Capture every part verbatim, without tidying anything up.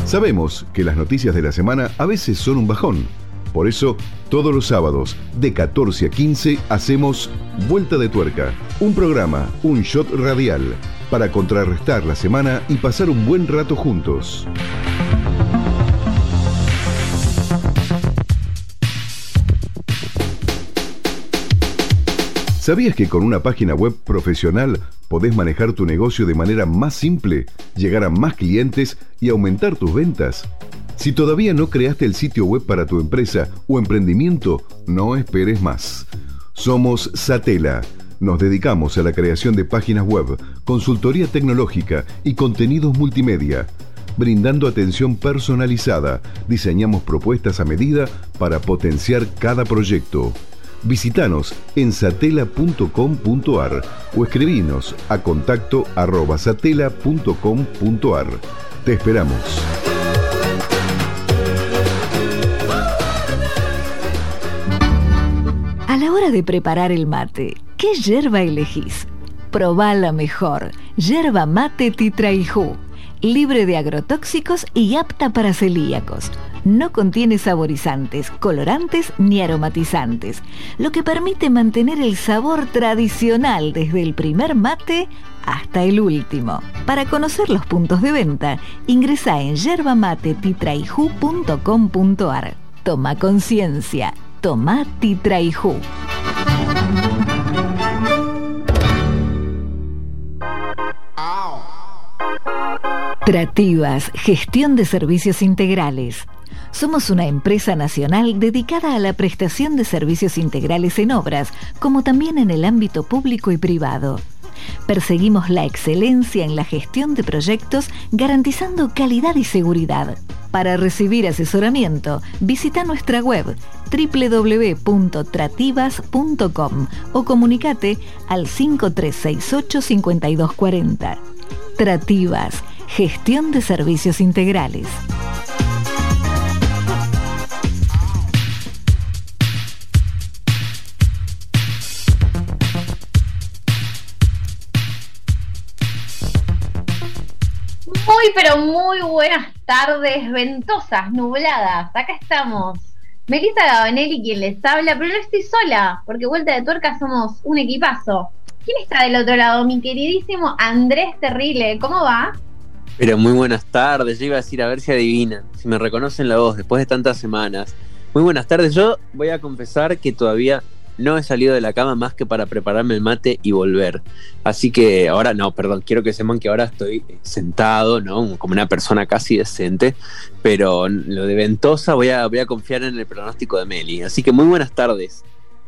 Sabemos que las noticias de la semana a veces son un bajón. Por eso, todos los sábados, de catorce a quince, hacemos Vuelta de Tuerca. Un programa, un shot radial, para contrarrestar la semana y pasar un buen rato juntos. ¿Sabías que con una página web profesional podés manejar tu negocio de manera más simple, llegar a más clientes y aumentar tus ventas? Si todavía no creaste el sitio web para tu empresa o emprendimiento, no esperes más. Somos Satela. Nos dedicamos a la creación de páginas web, consultoría tecnológica y contenidos multimedia. Brindando atención personalizada, diseñamos propuestas a medida para potenciar cada proyecto. Visítanos en satela punto com punto ar o escribinos a contacto arroba satela punto com punto ar. Te esperamos. A la hora de preparar el mate, ¿qué yerba elegís? Probá la mejor, yerba mate Titraijú, libre de agrotóxicos y apta para celíacos. No contiene saborizantes, colorantes ni aromatizantes, lo que permite mantener el sabor tradicional desde el primer mate hasta el último. Para conocer los puntos de venta, ingresá en yerba mate titraijú punto com punto ar. Toma conciencia, toma Titraijú. Trativas, gestión de servicios integrales. Somos una empresa nacional dedicada a la prestación de servicios integrales en obras, como también en el ámbito público y privado. Perseguimos la excelencia en la gestión de proyectos, garantizando calidad y seguridad. Para recibir asesoramiento, visita nuestra web doble u doble u doble u punto trativas punto com o comunicate al cinco tres seis ocho cinco dos cuatro cero. Trativas, gestión de servicios integrales. Muy, pero muy buenas tardes, ventosas, nubladas. Acá estamos. Melissa Gabanelli quien les habla, pero no estoy sola, porque Vuelta de Tuerca somos un equipazo. ¿Quién está del otro lado? Mi queridísimo Andrés Terrile. ¿Cómo va? Pero muy buenas tardes. Yo iba a decir, a ver si adivinan, si me reconocen la voz después de tantas semanas. Muy buenas tardes. Yo voy a confesar que todavía no he salido de la cama más que para prepararme el mate y volver. Así que ahora, no, perdón, quiero que sepan que ahora estoy sentado, ¿no? Como una persona casi decente, pero lo de ventosa voy a, voy a confiar en el pronóstico de Meli. Así que muy buenas tardes.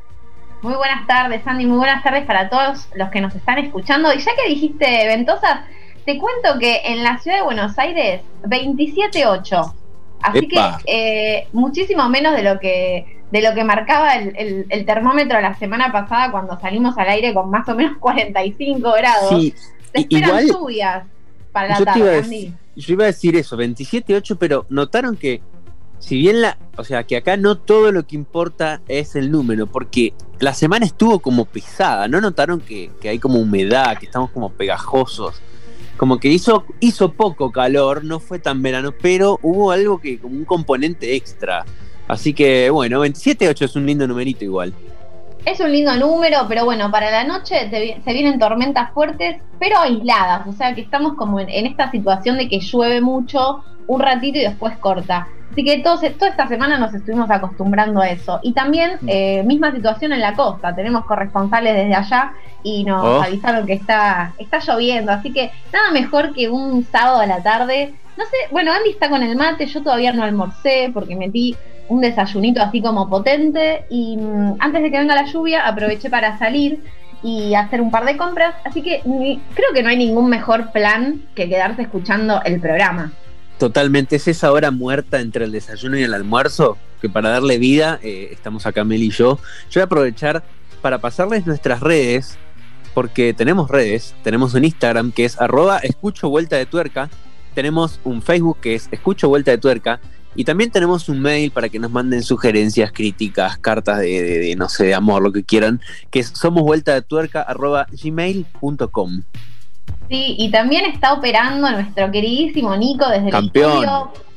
Muy buenas tardes, Andy, muy buenas tardes para todos los que nos están escuchando. Y ya que dijiste ventosas, te cuento que en la ciudad de Buenos Aires, veintisiete ocho. Así Epa. que eh, muchísimo menos de lo que de lo que marcaba el, el, el termómetro la semana pasada cuando salimos al aire con más o menos cuarenta y cinco grados. Sí, Se esperan igual, lluvias para la yo tarde, iba Andy. Decir, yo iba a decir eso, veintisiete ocho, pero notaron que si bien la, o sea, que acá no todo lo que importa es el número, porque la semana estuvo como pesada, ¿no notaron que, que hay como humedad, que estamos como pegajosos? Como que hizo, hizo poco calor, no fue tan verano, pero hubo algo que, como un componente extra. Así que, bueno, veintisiete ocho es un lindo numerito igual. Es un lindo número, pero bueno, para la noche te, se vienen tormentas fuertes, pero aisladas. O sea que estamos como en, en esta situación de que llueve mucho, un ratito y después corta. Así que todos, toda esta semana nos estuvimos acostumbrando a eso. Y también, eh, misma situación en la costa. Tenemos corresponsales desde allá y nos oh. avisaron que está, está lloviendo. Así que nada mejor que un sábado a la tarde. No sé, bueno, Andy está con el mate, yo todavía no almorcé porque metí un desayunito así como potente. Y mmm, antes de que venga la lluvia aproveché para salir y hacer un par de compras. Así que ni, creo que no hay ningún mejor plan que quedarse escuchando el programa. Totalmente, es esa hora muerta entre el desayuno y el almuerzo, que para darle vida, eh, estamos acá Mel y yo. Yo voy a aprovechar para pasarles nuestras redes, porque tenemos redes, tenemos un Instagram que es arroba escucho vuelta de tuerca, tenemos un Facebook que es escucho vuelta de tuerca, y también tenemos un mail para que nos manden sugerencias, críticas, cartas de, de, de no sé, de amor, lo que quieran, que es somosvueltadetuerca arroba gmail punto com. Sí, y también está operando nuestro queridísimo Nico desde Campeón. el estudio.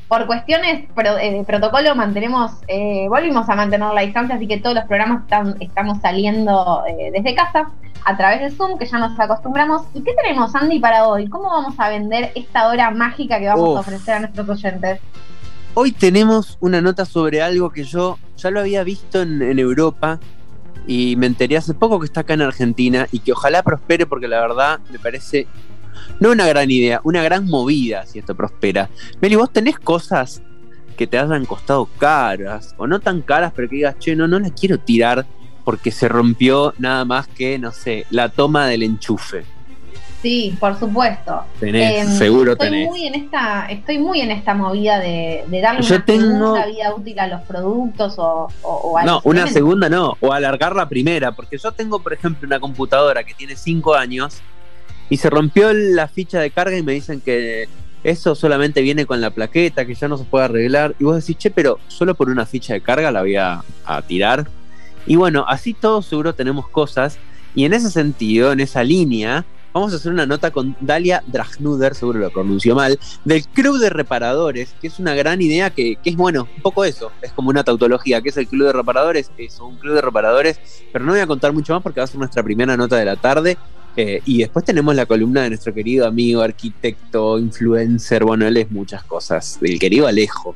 por cuestiones pro, eh, de protocolo mantenemos, eh, volvimos a mantener la distancia, así que todos los programas están, estamos saliendo eh, desde casa, a través de Zoom, que ya nos acostumbramos. ¿Y qué tenemos, Andy, para hoy? ¿Cómo vamos a vender esta hora mágica que vamos Uf. a ofrecer a nuestros oyentes? Hoy tenemos una nota sobre algo que yo ya lo había visto en, en Europa y me enteré hace poco que está acá en Argentina y que ojalá prospere, porque la verdad me parece no una gran idea, una gran movida si esto prospera. Meli, ¿vos tenés cosas que te hayan costado caras o no tan caras, pero que digas, che, no, no la quiero tirar porque se rompió nada más que, no sé, la toma del enchufe? Sí, por supuesto. Tenés, eh, seguro estoy tenés. Muy en esta, estoy muy en esta movida de, de darle Yo una tengo... segunda vida útil a los productos o, o, o a No, los una elementos. segunda no, o alargar la primera, porque yo tengo, por ejemplo, una computadora que tiene cinco años y se rompió la ficha de carga y me dicen que eso solamente viene con la plaqueta, que ya no se puede arreglar. Y vos decís, che, pero solo por una ficha de carga la voy a, a tirar. Y bueno, así todos seguro tenemos cosas. Y en ese sentido, en esa línea, vamos a hacer una nota con Dalia Dragnuder, seguro lo pronunció mal, del Club de Reparadores, que es una gran idea que, que es, bueno, un poco eso, es como una tautología, que es el Club de Reparadores, es un club de reparadores, pero no voy a contar mucho más porque va a ser nuestra primera nota de la tarde. Eh, y después tenemos la columna de nuestro querido amigo, arquitecto, influencer, bueno, él es muchas cosas, el querido Alejo.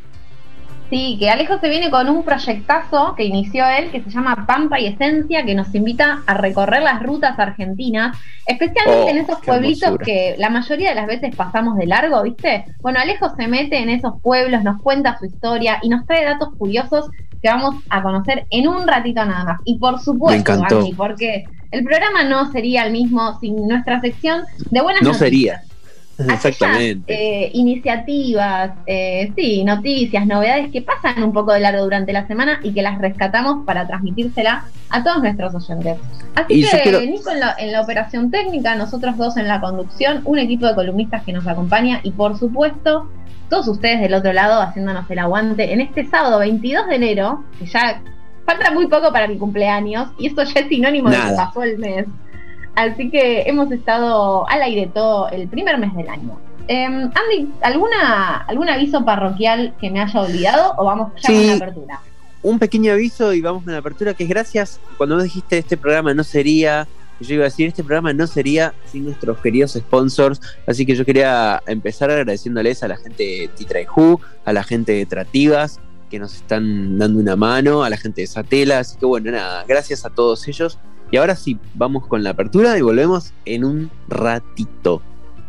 Sí, que Alejo se viene con un proyectazo que inició él, que se llama Pampa y Esencia, que nos invita a recorrer las rutas argentinas, especialmente oh, en esos pueblitos hermosura. Que la mayoría de las veces pasamos de largo, ¿viste? Bueno, Alejo se mete en esos pueblos, nos cuenta su historia y nos trae datos curiosos que vamos a conocer en un ratito nada más. Y por supuesto, Andy, porque el programa no sería el mismo sin nuestra sección de buenas no noticias. Sería. Exactamente. Eh, iniciativas, eh, sí, noticias, novedades que pasan un poco de largo durante la semana y que las rescatamos para transmitírsela a todos nuestros oyentes. Así y que quiero... Nico en la, en la operación técnica, nosotros dos en la conducción, un equipo de columnistas que nos acompaña y por supuesto todos ustedes del otro lado haciéndonos el aguante en este sábado veintidós de enero, que ya falta muy poco para mi cumpleaños y eso ya es sinónimo Nada. de que pasó el mes. Así que hemos estado al aire todo el primer mes del año. Eh, Andy, ¿alguna, ¿algún aviso parroquial que me haya olvidado o vamos ya sí, con la apertura? Un pequeño aviso y vamos con la apertura, que es gracias, cuando vos dijiste este programa no sería, yo iba a decir, este programa no sería sin nuestros queridos sponsors, así que yo quería empezar agradeciéndoles a la gente de Titraihu, a la gente de Trativas, que nos están dando una mano, a la gente de Satela, así que bueno, nada, gracias a todos ellos. Y ahora sí, vamos con la apertura y volvemos en un ratito.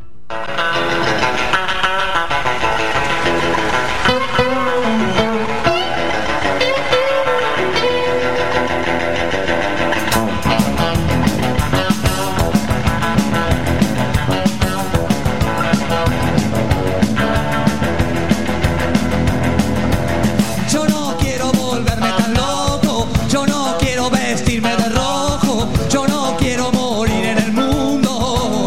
Yo no quiero volverme tan loco, yo no quiero vestirme de rojo, yo no quiero morir en el mundo.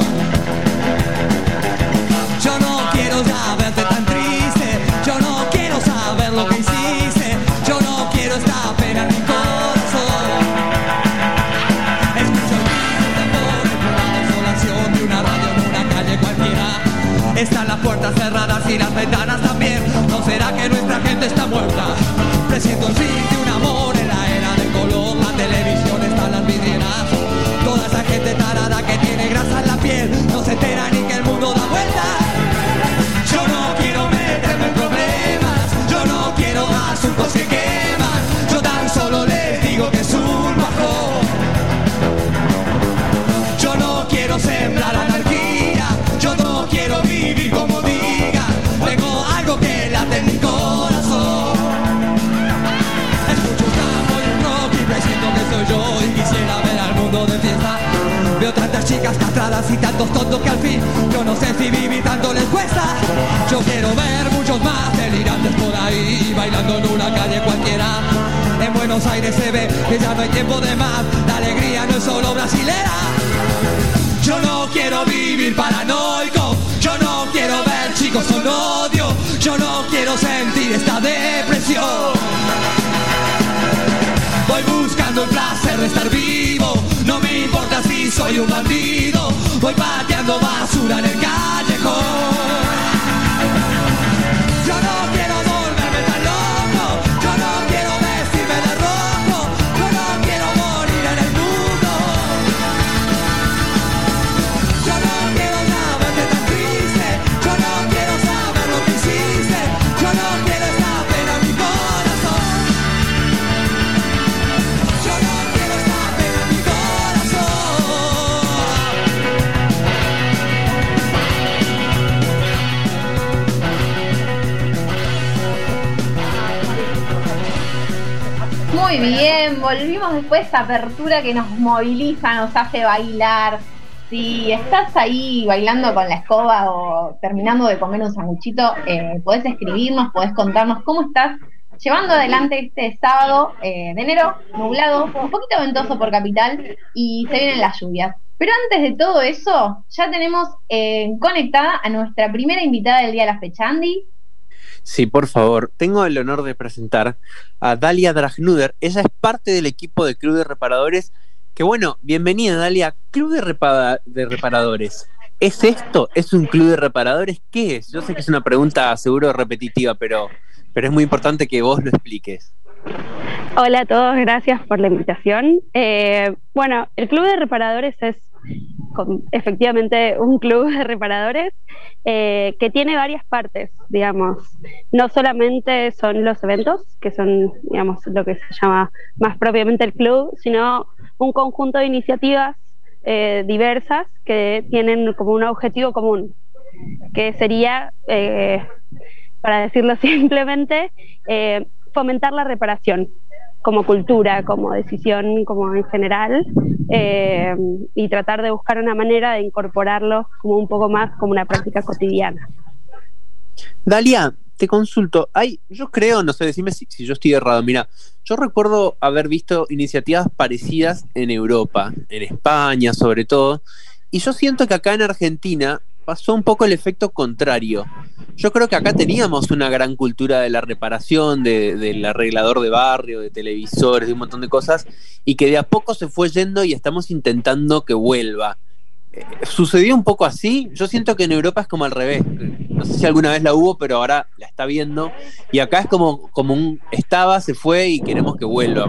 Yo no quiero ya verte tan triste, yo no quiero saber lo que hiciste, yo no quiero esta pena en mi corazón. Escucho el ruido de tambores por la desolación de una radio en una calle cualquiera. Están las puertas cerradas y las ventanas también. ¿No será que nuestra gente está muerta? Presiento el fin de un amor en la era del color. La televisión está en las vidrieras. Toda esa gente tarada que tiene grasa en la piel no se entera ni que el mundo da vueltas. Yo no quiero meterme en problemas, yo no quiero asuntos que queman. Yo tan solo les digo que es un bajón. Yo no quiero sembrar anarquía, yo no quiero vivir como diga. Tengo algo que late en mi corazón. Escucho un tango y un rock y presiento que soy yo y quisiera ver al mundo de fiesta. Veo tantas chicas castradas y tantos tontos que al fin yo no sé si vivir tanto les cuesta. Yo quiero ver muchos más delirantes por ahí bailando en una calle cualquiera. En Buenos Aires se ve que ya no hay tiempo de más. La alegría no es solo brasilera. Yo no quiero vivir paranoico, yo no quiero ver chicos con odio, yo no quiero sentir esta depresión. Voy buscando el placer de estar vivo, no me importa si soy un bandido. Voy pateando basura en el callejón. Yo no Muy bien, volvimos después de esta apertura que nos moviliza, nos hace bailar. Si estás ahí bailando con la escoba o terminando de comer un sanguchito, eh, podés escribirnos, podés contarnos cómo estás llevando adelante este sábado eh, de enero, nublado, un poquito ventoso por Capital y se vienen las lluvias. Pero antes de todo eso, ya tenemos eh, conectada a nuestra primera invitada del día de la fecha, Andy. Sí, por favor. Tengo el honor de presentar a Dalia Dragnuder. Ella es parte del equipo de Club de Reparadores. Que bueno, bienvenida Dalia. Club de, Repa- de Reparadores. ¿Es esto? ¿Es un club de reparadores? ¿Qué es? Yo sé que es una pregunta seguro repetitiva, pero, pero es muy importante que vos lo expliques. Hola a todos, gracias por la invitación. Eh, bueno, el Club de Reparadores es con, efectivamente un club de reparadores eh, que tiene varias partes, digamos. No solamente son los eventos, que son, digamos, lo que se llama más propiamente el club, sino un conjunto de iniciativas eh, diversas que tienen como un objetivo común, que sería, eh, para decirlo simplemente, eh, fomentar la reparación como cultura, como decisión, como en general, eh, y tratar de buscar una manera de incorporarlo como un poco más como una práctica cotidiana. Dalia, te consulto, hay, yo creo, no sé, decime si, si yo estoy errado, mira, yo recuerdo haber visto iniciativas parecidas en Europa, en España sobre todo, y yo siento que acá en Argentina pasó un poco el efecto contrario. Yo creo que acá teníamos una gran cultura de la reparación, de, del arreglador de barrio, de televisores, de un montón de cosas, y que de a poco se fue yendo y estamos intentando que vuelva. Eh, ¿Sucedió un poco así? Yo siento que en Europa es como al revés. No sé si alguna vez la hubo, pero ahora la está viendo. Y acá es como, como un estaba, se fue y queremos que vuelva.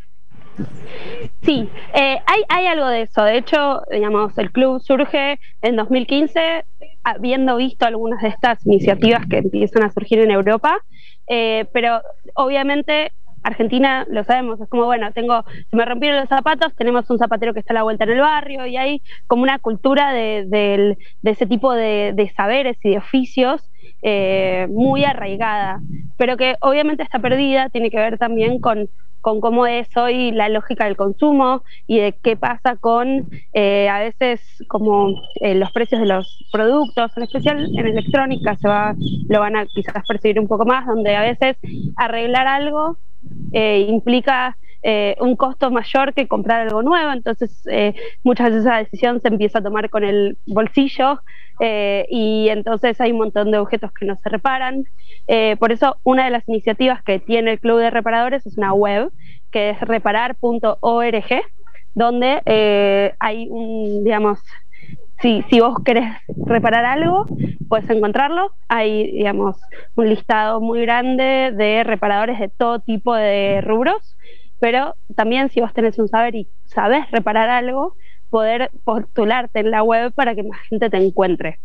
Sí, eh, hay, hay algo de eso. De hecho, digamos, el club surge en dos mil quince, habiendo visto algunas de estas iniciativas que empiezan a surgir en Europa, eh, pero obviamente Argentina, lo sabemos, es como, bueno, tengo, se me rompieron los zapatos, tenemos un zapatero que está a la vuelta en el barrio, y hay como una cultura de, de, de ese tipo de, de saberes y de oficios eh, muy arraigada, pero que obviamente está perdida, tiene que ver también con con cómo es hoy la lógica del consumo y de qué pasa con eh, a veces como eh, los precios de los productos, en especial en electrónica se va, lo van a quizás percibir un poco más, donde a veces arreglar algo eh, implica eh, un costo mayor que comprar algo nuevo, entonces eh, muchas veces esa decisión se empieza a tomar con el bolsillo eh, y entonces hay un montón de objetos que no se reparan. Eh, por eso una de las iniciativas que tiene el Club de Reparadores es una web que es reparar punto org, donde eh, hay un, digamos, si, si vos querés reparar algo, puedes encontrarlo. Hay, digamos, un listado muy grande de reparadores de todo tipo de rubros, pero también si vos tenés un saber y sabés reparar algo, poder postularte en la web para que más gente te encuentre.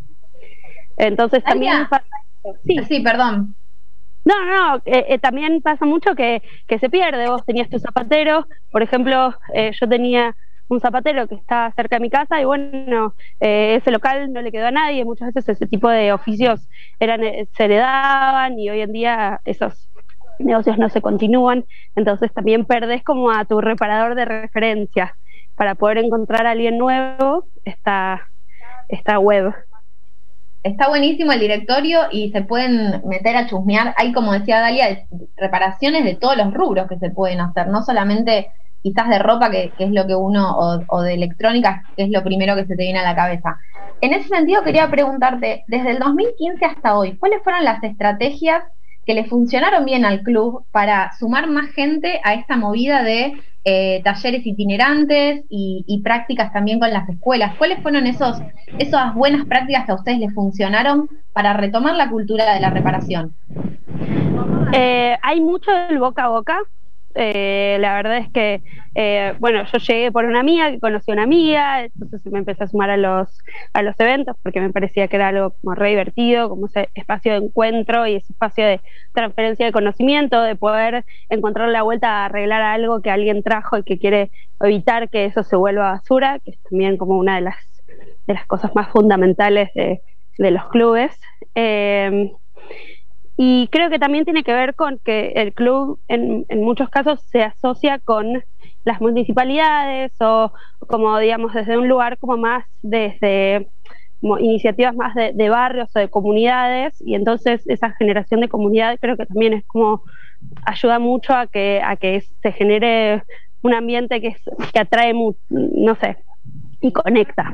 Entonces también Dalia, pasa Sí. sí, perdón. No, no, no eh, eh, también pasa mucho que, que se pierde. Vos tenías tu zapatero, por ejemplo, eh, yo tenía un zapatero que estaba cerca de mi casa y bueno, eh, ese local no le quedó a nadie. Muchas veces ese tipo de oficios eran eh, se heredaban y hoy en día esos negocios no se continúan. Entonces también perdés como a tu reparador de referencia. Para poder encontrar a alguien nuevo, esta, esta web. Está buenísimo el directorio y se pueden meter a chusmear. Hay, como decía Dalia, reparaciones de todos los rubros que se pueden hacer, no solamente quizás de ropa, que, que es lo que uno, o, o de electrónica, que es lo primero que se te viene a la cabeza. En ese sentido quería preguntarte, desde el dos mil quince hasta hoy, ¿cuáles fueron las estrategias que le funcionaron bien al club para sumar más gente a esta movida de eh, talleres itinerantes y, y prácticas también con las escuelas? ¿Cuáles fueron esos, esas buenas prácticas que a ustedes les funcionaron para retomar la cultura de la reparación? Eh, hay mucho del boca a boca. Eh, la verdad es que, eh, bueno, yo llegué por una amiga que conocí a una amiga, entonces me empecé a sumar a los, a los eventos porque me parecía que era algo como re divertido, como ese espacio de encuentro y ese espacio de transferencia de conocimiento, de poder encontrar la vuelta a arreglar algo que alguien trajo y que quiere evitar que eso se vuelva basura, que es también como una de las, de las cosas más fundamentales de, de los clubes. Eh, Y creo que también tiene que ver con que el club en, en muchos casos se asocia con las municipalidades o como digamos desde un lugar como más desde como iniciativas más de, de barrios o de comunidades, y entonces esa generación de comunidad creo que también es como ayuda mucho a que a que se genere un ambiente que, es, que atrae mucho, no sé, y conecta.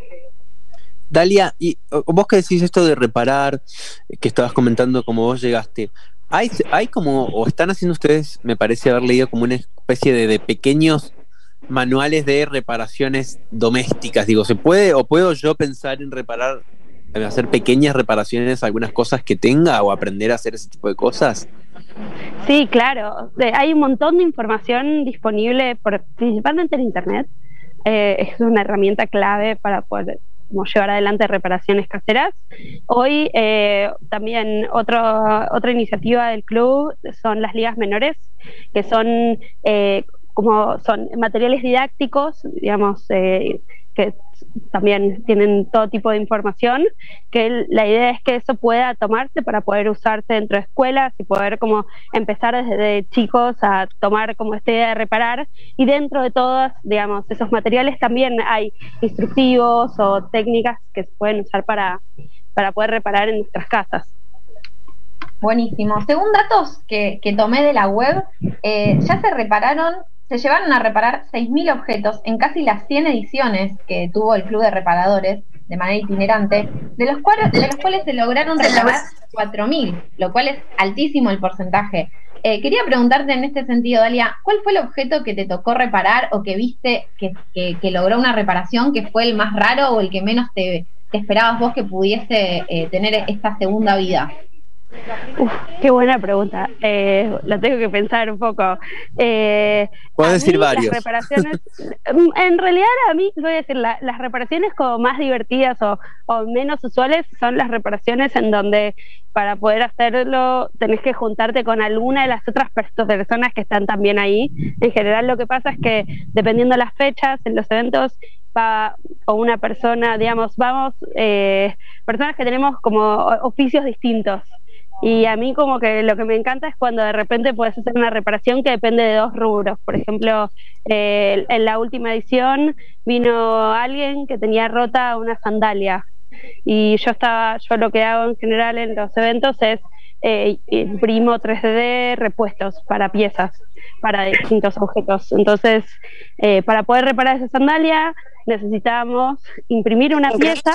Dalia, y vos que decís esto de reparar, que estabas comentando cómo vos llegaste, ¿hay, hay como, o están haciendo ustedes, me parece haber leído como una especie de, de pequeños manuales de reparaciones domésticas? Digo, ¿se puede o puedo yo pensar en reparar, en hacer pequeñas reparaciones a algunas cosas que tenga o aprender a hacer ese tipo de cosas? Sí, claro. Hay un montón de información disponible, por, principalmente en Internet. Eh, es una herramienta clave para poder como llevar adelante reparaciones caseras. Hoy eh, también otro, otra iniciativa del club son las ligas menores, que son eh, como son materiales didácticos, digamos, eh, que también tienen todo tipo de información, que la idea es que eso pueda tomarse para poder usarse dentro de escuelas y poder como empezar desde chicos a tomar como esta idea de reparar, y dentro de todos, digamos, esos materiales también hay instructivos o técnicas que se pueden usar para, para poder reparar en nuestras casas. Buenísimo. Según datos que, que tomé de la web, eh, ya se repararon Se llevaron a reparar seis mil objetos en casi las cien ediciones que tuvo el Club de Reparadores de manera itinerante, de los cuales, de los cuales se lograron reparar cuatro mil, lo cual es altísimo el porcentaje. Eh, quería preguntarte en este sentido, Dalia, ¿cuál fue el objeto que te tocó reparar o que viste que, que, que logró una reparación que fue el más raro o el que menos te, te esperabas vos que pudiese eh, tener esta segunda vida? Uf, qué buena pregunta. Eh, la tengo que pensar un poco. Eh, Puedes decir mí, varios. Las reparaciones, en realidad a mí, voy a decir, la, las reparaciones como más divertidas o, o menos usuales son las reparaciones en donde para poder hacerlo tenés que juntarte con alguna de las otras personas que están también ahí. En general lo que pasa es que dependiendo de las fechas, en los eventos, va o una persona, digamos, vamos, eh, personas que tenemos como oficios distintos. Y a mí como que lo que me encanta es cuando de repente puedes hacer una reparación que depende de dos rubros. Por ejemplo, eh, en la última edición vino alguien que tenía rota una sandalia, y yo estaba, yo lo que hago en general en los eventos es eh, imprimo tres D repuestos para piezas, para distintos objetos. Entonces, eh, para poder reparar esa sandalia necesitábamos imprimir una pieza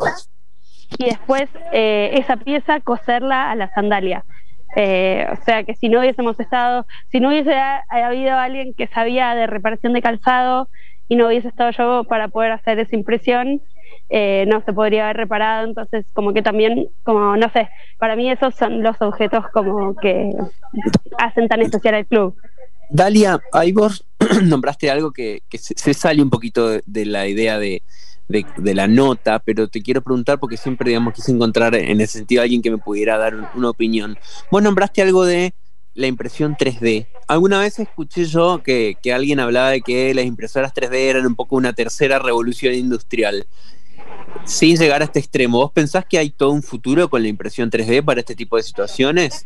y después eh, esa pieza coserla a la sandalia. Eh, o sea que si no hubiésemos estado, si no hubiese ha, habido alguien que sabía de reparación de calzado y no hubiese estado yo para poder hacer esa impresión, eh, no se podría haber reparado. Entonces como que también, como no sé, para mí esos son los objetos como que hacen tan especial al club. Dalia, ahí vos nombraste algo que, que se, se sale un poquito de, de la idea de De, de la nota, pero te quiero preguntar porque siempre, digamos, quise encontrar en ese sentido a alguien que me pudiera dar una opinión. Vos nombraste algo de la impresión tres D. Alguna vez escuché yo que, que alguien hablaba de que las impresoras tres D eran un poco una tercera revolución industrial. Sin llegar a este extremo, ¿vos pensás que hay todo un futuro con la impresión tres D para este tipo de situaciones?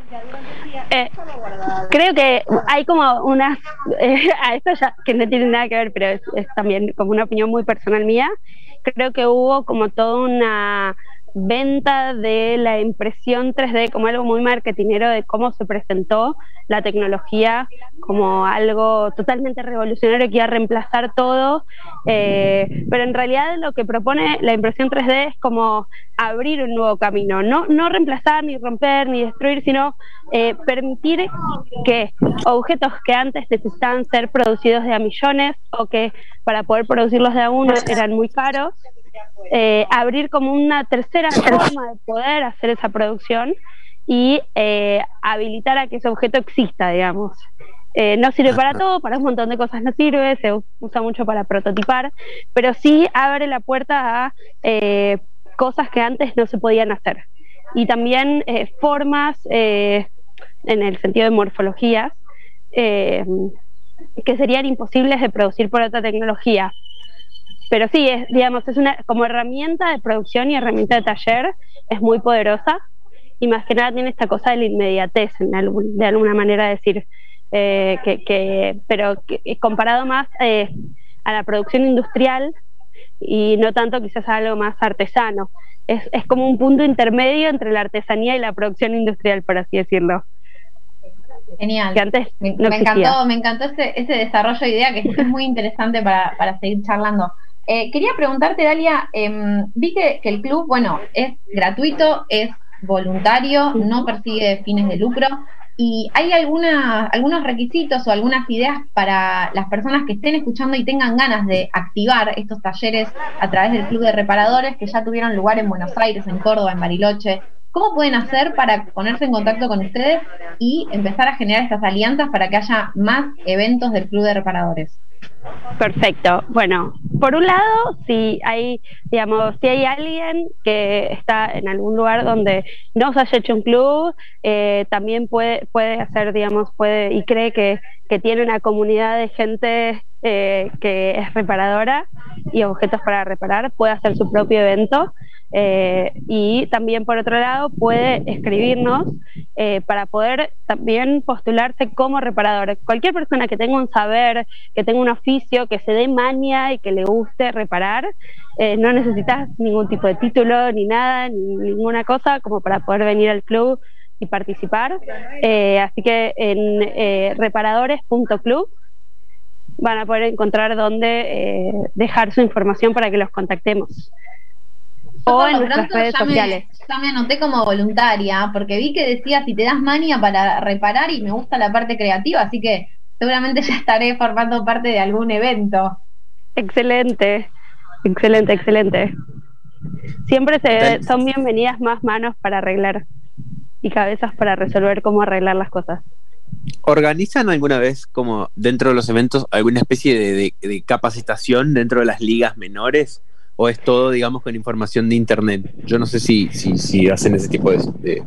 Eh, creo que hay como unas eh, a esto ya que no tiene nada que ver, pero es, es también como una opinión muy personal mía. Creo que hubo como toda una venta de la impresión tres D como algo muy marketinero, de cómo se presentó la tecnología como algo totalmente revolucionario que iba a reemplazar todo, eh, pero en realidad lo que propone la impresión tres D es como abrir un nuevo camino, no, no reemplazar, ni romper, ni destruir, sino eh, permitir que objetos que antes necesitaban ser producidos de a millones o que para poder producirlos de a uno eran muy caros, Eh, abrir como una tercera forma de poder hacer esa producción y eh, habilitar a que ese objeto exista, digamos. Eh, no sirve para todo, para un montón de cosas no sirve, se usa mucho para prototipar, pero sí abre la puerta a eh, cosas que antes no se podían hacer. Y también eh, formas, eh, en el sentido de morfologías, eh, que serían imposibles de producir por otra tecnología. Pero sí, es, digamos, es una como herramienta de producción y herramienta de taller, es muy poderosa, y más que nada tiene esta cosa de la inmediatez, en algún, de alguna manera decir, eh, que, que, pero que, comparado más eh, a la producción industrial y no tanto quizás a algo más artesano. Es, es como un punto intermedio entre la artesanía y la producción industrial, por así decirlo. Genial. Que antes me, no me encantó, me encantó ese, ese desarrollo de idea que es muy interesante para, para seguir charlando. Eh, quería preguntarte, Dalia, eh, vi que, que el club, bueno, es gratuito, es voluntario, no persigue fines de lucro, y hay alguna, algunos requisitos o algunas ideas para las personas que estén escuchando y tengan ganas de activar estos talleres a través del Club de Reparadores, que ya tuvieron lugar en Buenos Aires, en Córdoba, en Bariloche. ¿Cómo pueden hacer para ponerse en contacto con ustedes y empezar a generar estas alianzas para que haya más eventos del Club de Reparadores? Perfecto. Bueno, por un lado, si hay, digamos, si hay alguien que está en algún lugar donde no se haya hecho un club, eh, también puede, puede hacer, digamos, puede y cree que, que tiene una comunidad de gente eh, que es reparadora y objetos para reparar, puede hacer su propio evento. Eh, y también por otro lado puede escribirnos eh, para poder también postularse como reparador. Cualquier persona que tenga un saber, que tenga un oficio, que se dé maña y que le guste reparar, eh, no necesitas ningún tipo de título ni nada, ni ninguna cosa como para poder venir al club y participar. Eh, así que en eh, reparadores punto club van a poder encontrar dónde eh, dejar su información para que los contactemos. Yo O por en lo nuestras pronto redes ya sociales. Me, ya me anoté como voluntaria, porque vi que decía si te das maña para reparar y me gusta la parte creativa, así que seguramente ya estaré formando parte de algún evento. Excelente, excelente, excelente. Siempre se, son bienvenidas más manos para arreglar y cabezas para resolver cómo arreglar las cosas. ¿Organizan alguna vez, como dentro de los eventos, alguna especie de, de, de capacitación dentro de las ligas menores? ¿O es todo, digamos, con información de internet? Yo no sé si, si, si hacen ese tipo de, de,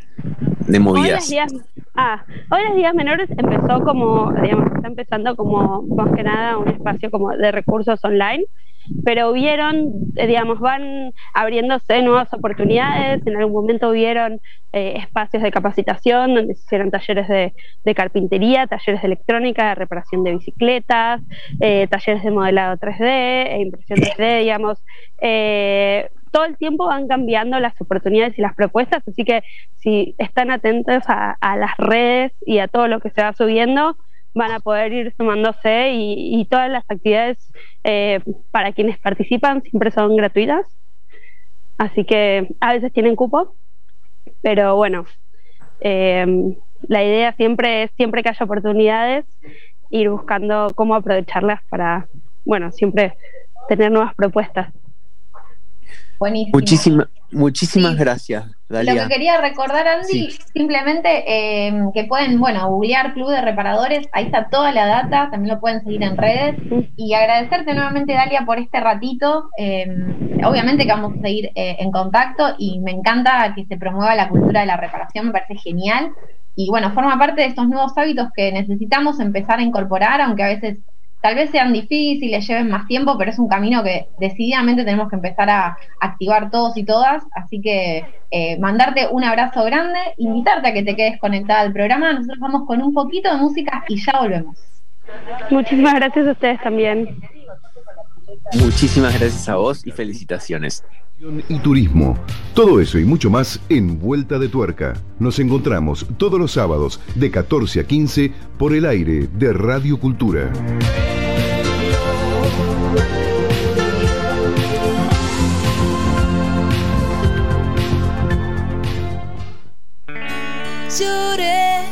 de movidas. Hoy las, días, ah, hoy las Ligas Menores empezó como, digamos, está empezando como más que nada un espacio como de recursos online, pero vieron, eh, digamos, van abriéndose nuevas oportunidades. En algún momento vieron eh, espacios de capacitación donde se hicieron talleres de, de carpintería, talleres de electrónica, de reparación de bicicletas, eh, talleres de modelado tres D e impresión tres D, digamos. Eh, todo el tiempo van cambiando las oportunidades y las propuestas, así que si están atentos a, a las redes y a todo lo que se va subiendo, van a poder ir sumándose, y, y todas las actividades eh, para quienes participan siempre son gratuitas, así que a veces tienen cupo, pero bueno, eh, la idea siempre es, siempre que haya oportunidades, ir buscando cómo aprovecharlas para, bueno, siempre tener nuevas propuestas. Buenísimo. Muchísima, muchísimas Sí. gracias, Dalia. Lo que quería recordar, Andy, Sí. simplemente eh, que pueden, bueno, googlear Club de Reparadores, ahí está toda la data, también lo pueden seguir en redes, y agradecerte nuevamente, Dalia, por este ratito. Eh, obviamente que vamos a seguir eh, en contacto, y me encanta que se promueva la cultura de la reparación, me parece genial, y bueno, forma parte de estos nuevos hábitos que necesitamos empezar a incorporar, aunque a veces tal vez sean difíciles, lleven más tiempo, pero es un camino que decididamente tenemos que empezar a activar todos y todas. Así que eh, mandarte un abrazo grande, invitarte a que te quedes conectada al programa. Nosotros vamos con un poquito de música y ya volvemos. Muchísimas gracias a ustedes también. Muchísimas gracias a vos y felicitaciones. Y turismo. Todo eso y mucho más en Vuelta de Tuerca. Nos encontramos todos los sábados de catorce a quince por el aire de Radio Cultura. Lloré,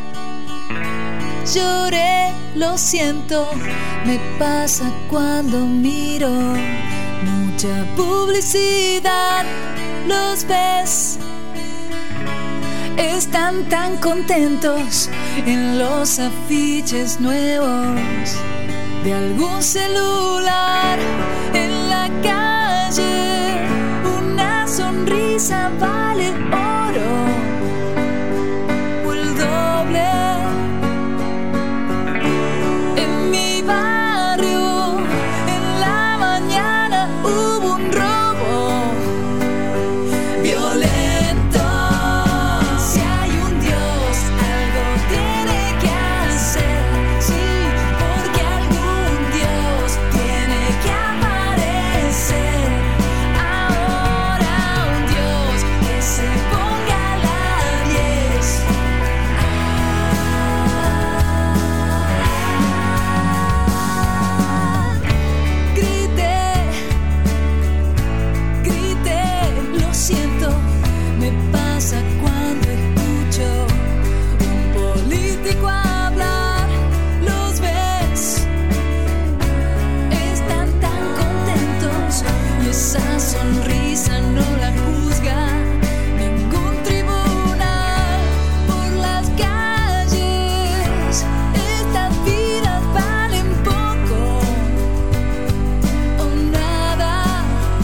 lloré, lo siento, me pasa cuando miro mucha publicidad. Los ves, están tan contentos en los afiches nuevos de algún celular en la calle. Una sonrisa vale oro o el doble. En mi barrio en la mañana hubo un robo violento. pasa cuando escucho un político hablar? ¿Los ves? Están tan contentos y esa sonrisa no la juzga ningún tribunal. Por las calles estas vidas valen poco o nada.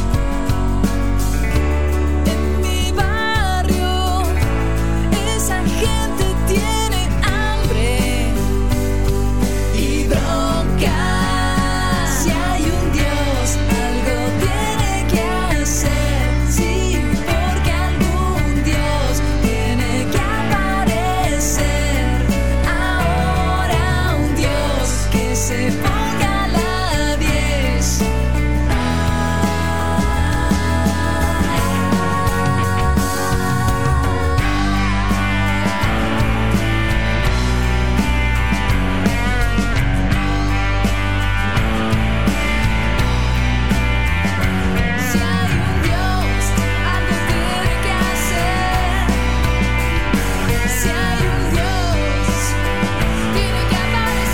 En mi barrio esa gente tiene hambre y bronca. Si hay un Dios, algo tiene que hacer. Sí, porque algún Dios tiene que aparecer. Ahora un Dios que se ponga a la diez. Si hay un Dios, algo tiene que hacer. Si hay un Dios, tiene que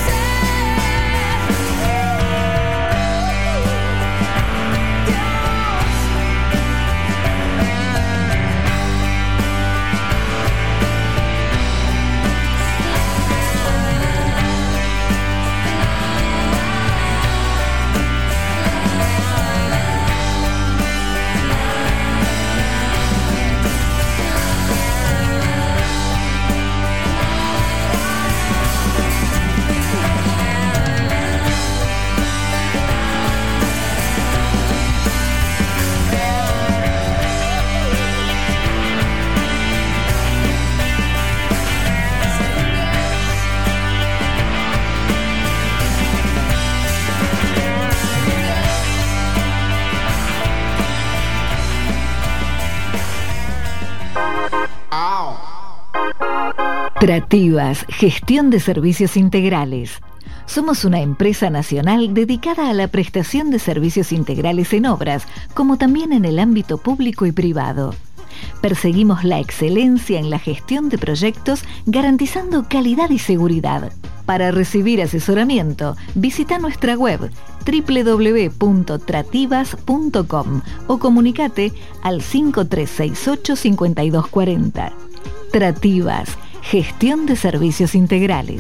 Trativas, gestión de servicios integrales. Somos una empresa nacional dedicada a la prestación de servicios integrales en obras, como también en el ámbito público y privado. Perseguimos la excelencia en la gestión de proyectos, garantizando calidad y seguridad. Para recibir asesoramiento, visita nuestra web doble u doble u doble u punto trativas punto com o comunicate al cinco tres seis ocho cinco dos cuatro cero. Trativas, gestión de servicios integrales.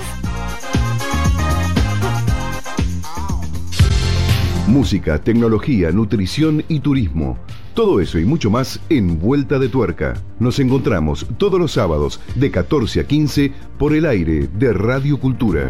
Música, tecnología, nutrición y turismo. Todo eso y mucho más en Vuelta de Tuerca. Nos encontramos todos los sábados de catorce a quince por el aire de Radio Cultura.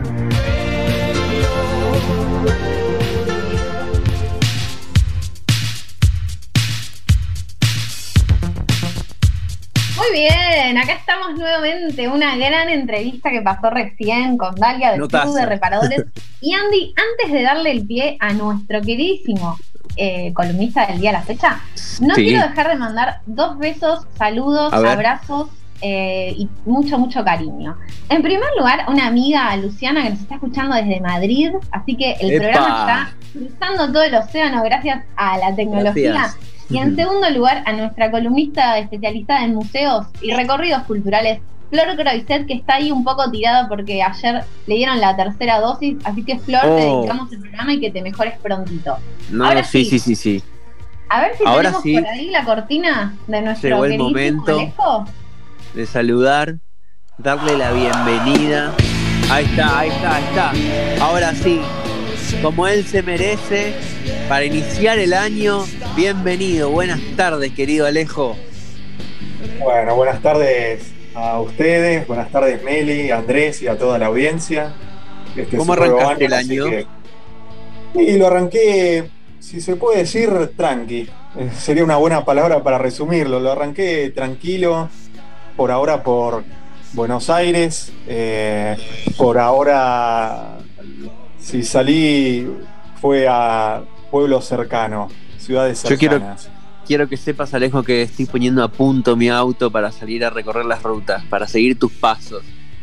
Muy bien, acá estamos nuevamente. Una gran entrevista que pasó recién con Dalia del Notazo. Club de Reparadores. Y Andy, antes de darle el pie a nuestro queridísimo eh, columnista del día a la fecha, no Sí. quiero dejar de mandar dos besos, saludos, A ver. abrazos eh, y mucho, mucho cariño. En primer lugar, una amiga, Luciana, que nos está escuchando desde Madrid, así que el ¡Epa! programa está cruzando todo el océano gracias a la tecnología. Gracias. Y en segundo lugar, a nuestra columnista especializada en museos y recorridos culturales, Flor Croiset, que está ahí un poco tirada porque ayer le dieron la tercera dosis, así que Flor, te Oh. dedicamos el programa y que te mejores prontito. No, Ahora sí, sí. sí, sí, sí. A ver si Ahora tenemos sí. por ahí la cortina de nuestro Llegó el queridísimo momento. Alejo. De saludar, darle la bienvenida. Ahí está, ahí está, ahí está. Ahora sí, como él se merece, para iniciar el año, bienvenido. Buenas tardes, querido Alejo. Bueno, buenas tardes a ustedes, buenas tardes Meli, Andrés y a toda la audiencia. Este ¿Cómo es un nuevo arrancaste el así año? que- Y lo arranqué, si se puede decir, tranqui. Eh, Sería una buena palabra para resumirlo. Lo arranqué tranquilo, por ahora por Buenos Aires. Eh, por ahora, si salí, fue a pueblos cercanos, ciudades Yo quiero- cercanas. Quiero que sepas, Alejo, que estoy poniendo a punto mi auto para salir a recorrer las rutas, para seguir tus pasos.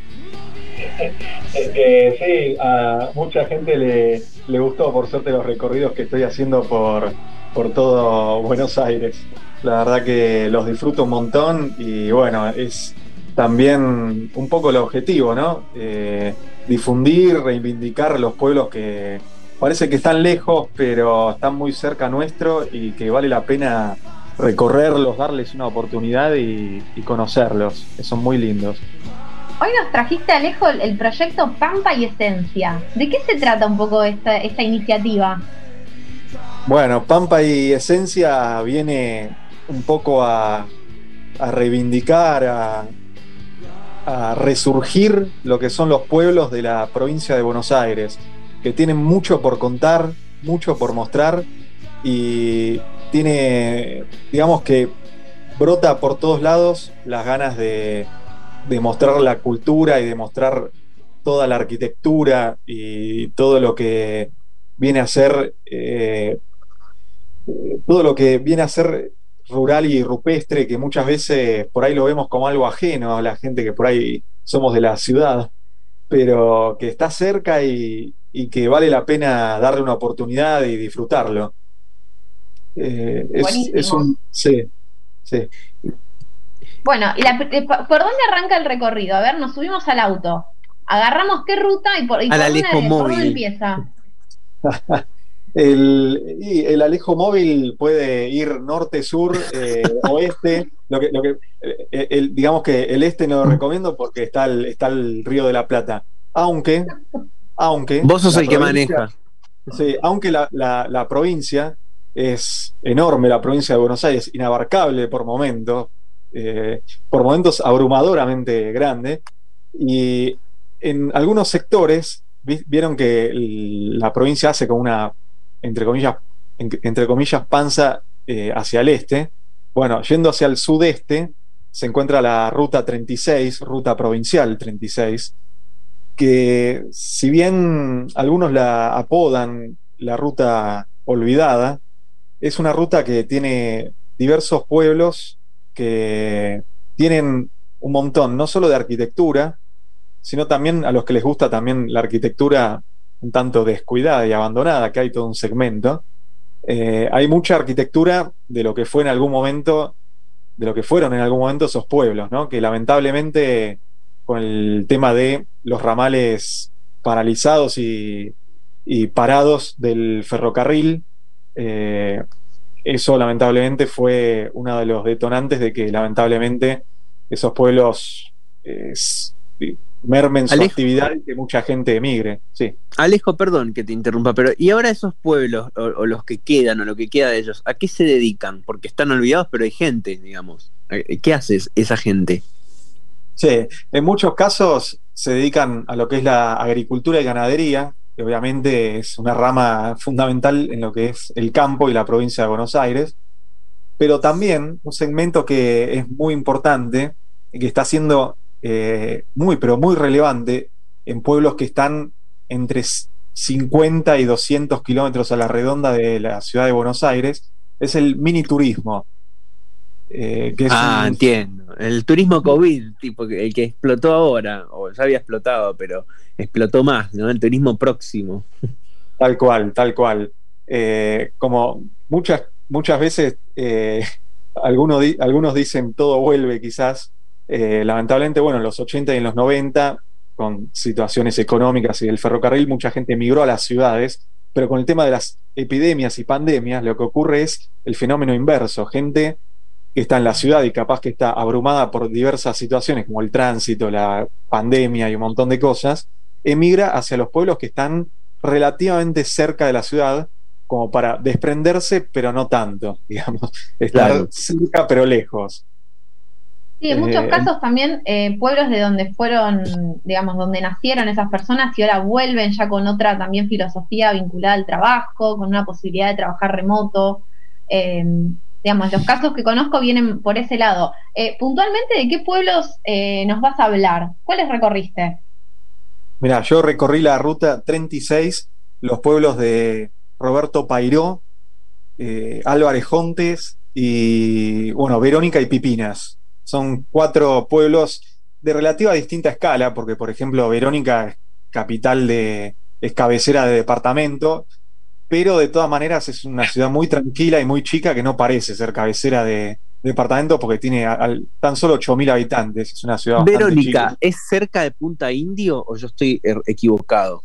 Eh, sí, a mucha gente le, le gustó, por suerte, los recorridos que estoy haciendo por, por todo Buenos Aires. La verdad que los disfruto un montón y bueno, es también un poco el objetivo, ¿no? Eh, difundir, reivindicar los pueblos que parece que están lejos, pero están muy cerca nuestro y que vale la pena recorrerlos, darles una oportunidad y, y conocerlos, que son muy lindos. Hoy nos trajiste, Alejo, el, el proyecto Pampa y Esencia. ¿De qué se trata un poco esta, esta iniciativa? Bueno, Pampa y Esencia viene un poco a, a reivindicar, a, a resurgir lo que son los pueblos de la provincia de Buenos Aires, que tienen mucho por contar, mucho por mostrar y tiene, digamos que brota por todos lados las ganas de, de mostrar la cultura y de mostrar toda la arquitectura y todo lo que viene a ser eh, todo lo que viene a ser rural y rupestre, que muchas veces por ahí lo vemos como algo ajeno a la gente que por ahí somos de la ciudad, pero que está cerca y, y que vale la pena darle una oportunidad y disfrutarlo. Eh, es, es un... Sí, sí. Bueno, y la, ¿por dónde arranca el recorrido? A ver, nos subimos al auto. Agarramos qué ruta y por, y Al por, Alejo dónde, por móvil. dónde empieza. El, y el Alejo móvil puede ir norte, sur, eh, oeste. Lo que, lo que, eh, el, digamos que el este no lo recomiendo porque está el, está el Río de la Plata. Aunque, aunque Vos sos la el que provincia- maneja. Sí, aunque la, la, la provincia es enorme, la provincia de Buenos Aires, inabarcable por momentos, eh, por momentos abrumadoramente grande, y en algunos sectores vi- vieron que el- la provincia hace como una, entre comillas, en- entre comillas, panza eh, hacia el este. Bueno, yendo hacia el sudeste se encuentra la ruta treinta y seis, ruta provincial treinta y seis, que si bien algunos la apodan la ruta olvidada, es una ruta que tiene diversos pueblos que tienen un montón, no solo de arquitectura, sino también a los que les gusta también la arquitectura un tanto descuidada y abandonada, que hay todo un segmento. Eh, hay mucha arquitectura de lo que fue en algún momento, de lo que fueron en algún momento esos pueblos, ¿no? Que lamentablemente con el tema de los ramales paralizados y, y parados del ferrocarril, eh, eso lamentablemente fue uno de los detonantes de que lamentablemente esos pueblos eh, s- mermen su Alejo. actividad y que mucha gente emigre. Sí. Alejo, perdón que te interrumpa, pero ¿y ahora esos pueblos, o, o los que quedan, o lo que queda de ellos, a qué se dedican? Porque están olvidados, pero hay gente, digamos. ¿Qué hace esa gente? Sí, en muchos casos se dedican a lo que es la agricultura y ganadería, que obviamente es una rama fundamental en lo que es el campo y la provincia de Buenos Aires, pero también un segmento que es muy importante y que está siendo eh, muy, pero muy relevante en pueblos que están entre cincuenta y doscientos kilómetros a la redonda de la ciudad de Buenos Aires, es el mini turismo. Eh, que es Ah, un- entiendo. El turismo COVID, tipo que- el que explotó ahora, o ya había explotado, pero explotó más, ¿no? El turismo próximo. Tal cual, tal cual. Eh, como muchas, muchas veces eh, algunos, di- algunos dicen todo vuelve quizás. Eh, lamentablemente, bueno, en los ochenta y en los noventa, con situaciones económicas y el ferrocarril, mucha gente emigró a las ciudades, pero con el tema de las epidemias y pandemias, lo que ocurre es el fenómeno inverso. Gente que está en la ciudad y capaz que está abrumada por diversas situaciones como el tránsito, la pandemia y un montón de cosas, emigra hacia los pueblos que están relativamente cerca de la ciudad, como para desprenderse, pero no tanto, digamos, estar Claro. cerca pero lejos. Sí, en muchos Eh, casos también eh, pueblos de donde fueron, digamos, donde nacieron esas personas y ahora vuelven ya con otra también filosofía vinculada al trabajo, con una posibilidad de trabajar remoto. Eh, digamos, los casos que conozco vienen por ese lado. Eh, puntualmente, ¿de qué pueblos eh, nos vas a hablar? ¿Cuáles recorriste? Mirá, yo recorrí la ruta treinta y seis, los pueblos de Roberto Pairó, eh, Álvarez Jontes y, bueno, Verónica y Pipinas. Son cuatro pueblos de relativa distinta escala, porque, por ejemplo, Verónica es capital de, es cabecera de departamento, pero de todas maneras es una ciudad muy tranquila y muy chica que no parece ser cabecera de, de departamento porque tiene a- al- tan solo ocho mil habitantes, es una ciudad bastante Verónica, chica. ¿es cerca de Punta Indio o yo estoy er- equivocado?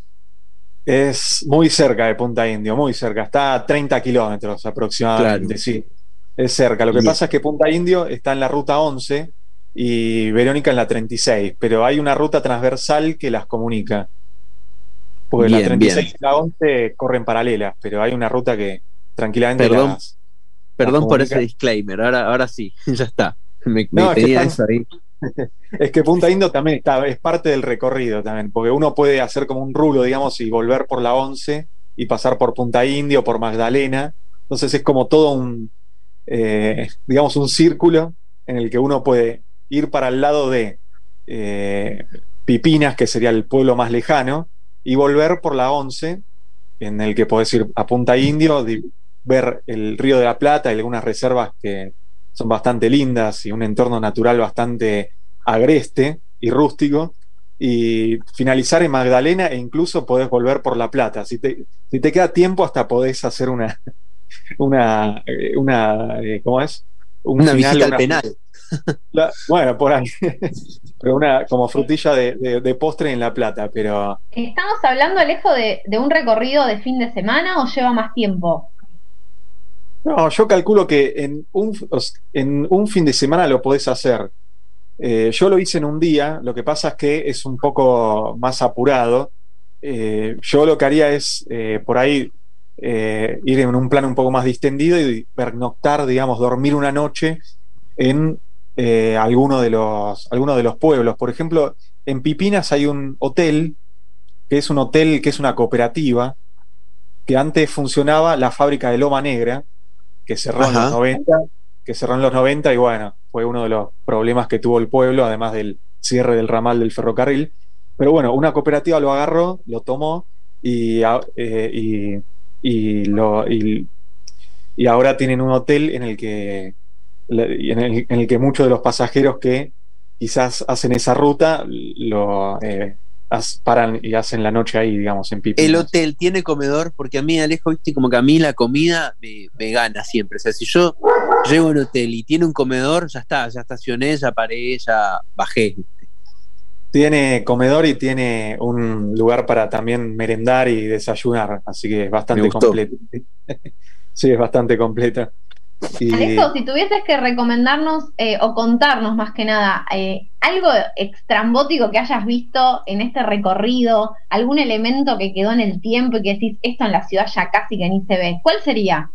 Es muy cerca de Punta Indio, muy cerca, está a treinta kilómetros aproximadamente, Claro. sí, es cerca. Lo que Y- pasa es que Punta Indio está en la ruta once y Verónica en la treinta y seis, pero hay una ruta transversal que las comunica. Porque la Bien, treinta y bien. seis y la once corren paralelas, pero hay una ruta que tranquilamente Perdón, las, Perdón las por ese comunica. disclaimer, ahora, ahora sí, ya está. Me, me No, es que tenía están- eso ahí. Es que Punta Indio también está, es parte del recorrido también, porque uno puede hacer como un rulo, digamos, y volver por la once y pasar por Punta Indio, por Magdalena. Entonces es como todo un, eh, digamos, un círculo en el que uno puede ir para el lado de eh, Pipinas, que sería el pueblo más lejano, y volver por la once, en el que podés ir a Punta Indio, di- ver el Río de la Plata y algunas reservas que son bastante lindas y un entorno natural bastante agreste y rústico, y finalizar en Magdalena e incluso podés volver por La Plata. Si te, si te queda tiempo, hasta podés hacer una, una, eh, una eh, ¿cómo es? Un Una final, visita al una- penal. la- bueno, por ahí. Pero una como frutilla de, de- de postre en La Plata, pero ¿Estamos hablando, Alejo, de, de un recorrido de fin de semana o lleva más tiempo? no, yo calculo que en un, en un fin de semana lo podés hacer. Eh, yo lo hice en un día, lo que pasa es que es un poco más apurado. Eh, yo lo que haría es eh, por ahí eh, ir en un plan un poco más distendido y pernoctar, digamos, dormir una noche en eh, alguno de los, alguno de los pueblos. Por ejemplo, en Pipinas hay un hotel, que es un hotel que es una cooperativa, que antes funcionaba la fábrica de Loma Negra, que cerró en Ajá. los noventa, que cerró en los noventa y bueno, fue uno de los problemas que tuvo el pueblo, además del cierre del ramal del ferrocarril. Pero bueno, una cooperativa lo agarró, lo tomó y, a- eh, y, y lo, y, y ahora tienen un hotel en el que, en el, en el que muchos de los pasajeros que quizás hacen esa ruta lo eh, as- paran y hacen la noche ahí, digamos, en Pipinas. El hotel tiene comedor, porque a mí, Alejo, viste, como que a mí la comida me, me gana siempre. O sea, si yo llego a un hotel y tiene un comedor, ya está, ya estacioné, ya paré, ya bajé. Tiene comedor y tiene un lugar para también merendar y desayunar, así que es Me bastante gustó. completo. Sí, es bastante completa. Y Alejo, si tuvieses que recomendarnos eh, o contarnos más que nada eh, algo extrambótico que hayas visto en este recorrido, algún elemento que quedó en el tiempo y que decís, esto en la ciudad ya casi que ni se ve, ¿cuál sería?